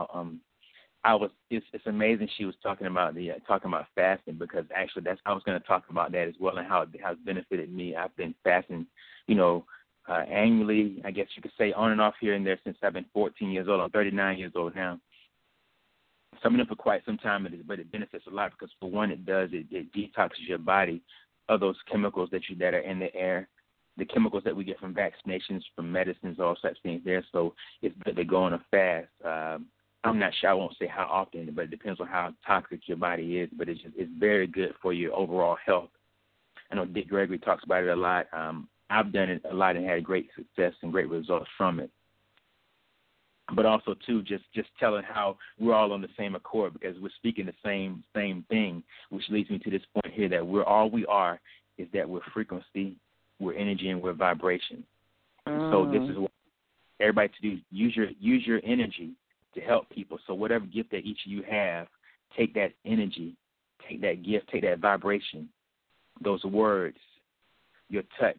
Speaker 10: it's amazing she was talking about fasting, because actually I was going to talk about that as well, and how it has benefited me. I've been fasting, annually, I guess you could say, on and off here and there since I've been 14 years old. I'm 39 years old now. Some of them for quite some time, but it benefits a lot, because for one, it detoxes your body of those chemicals that are in the air, the chemicals that we get from vaccinations, from medicines, all such things there. So it's good to go on a fast. I'm not sure, I won't say how often, but it depends on how toxic your body is, but it's very good for your overall health. I know Dick Gregory talks about it a lot. I've done it a lot and had great success and great results from it. But also, too, just telling how we're all on the same accord, because we're speaking the same thing, which leads me to this point here, that we are is that we're frequency, we're energy, and we're vibration. So this is what everybody to do. Use your energy to help people. So whatever gift that each of you have, take that energy, take that gift, take that vibration, those words, your touch,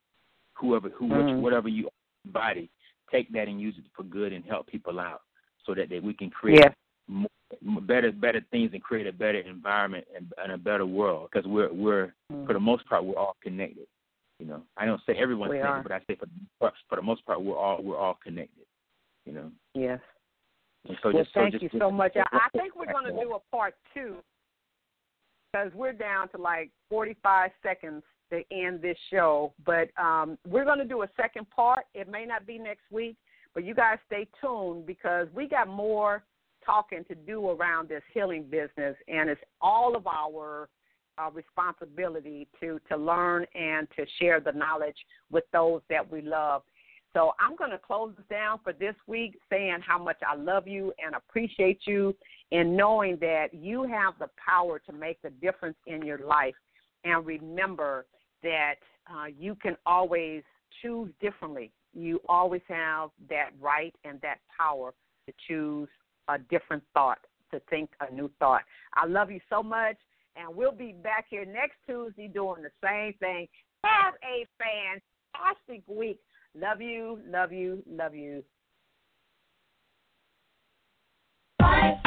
Speaker 10: whatever you body, take that and use it for good and help people out, so that we can create better things and create a better environment and a better world. Because we're for the most part, we're all connected. I don't say everyone's connected, but I say for the most part, we're all connected.
Speaker 5: Yes.
Speaker 10: And so
Speaker 5: thank you so much. I think we're going to do a part 2, because we're down to like 45 seconds to end this show. But we're going to do a second part. It may not be next week, but you guys stay tuned, because we got more talking to do around this healing business, and it's all of our responsibility to learn and to share the knowledge with those that we love. So I'm going to close this down for this week, saying how much I love you and appreciate you, and knowing that you have the power to make the difference in your life. And remember that you can always choose differently. You always have that right and that power to choose a different thought, to think a new thought. I love you so much, and we'll be back here next Tuesday doing the same thing. Have a fantastic week. Love you, love you, love you.
Speaker 2: Life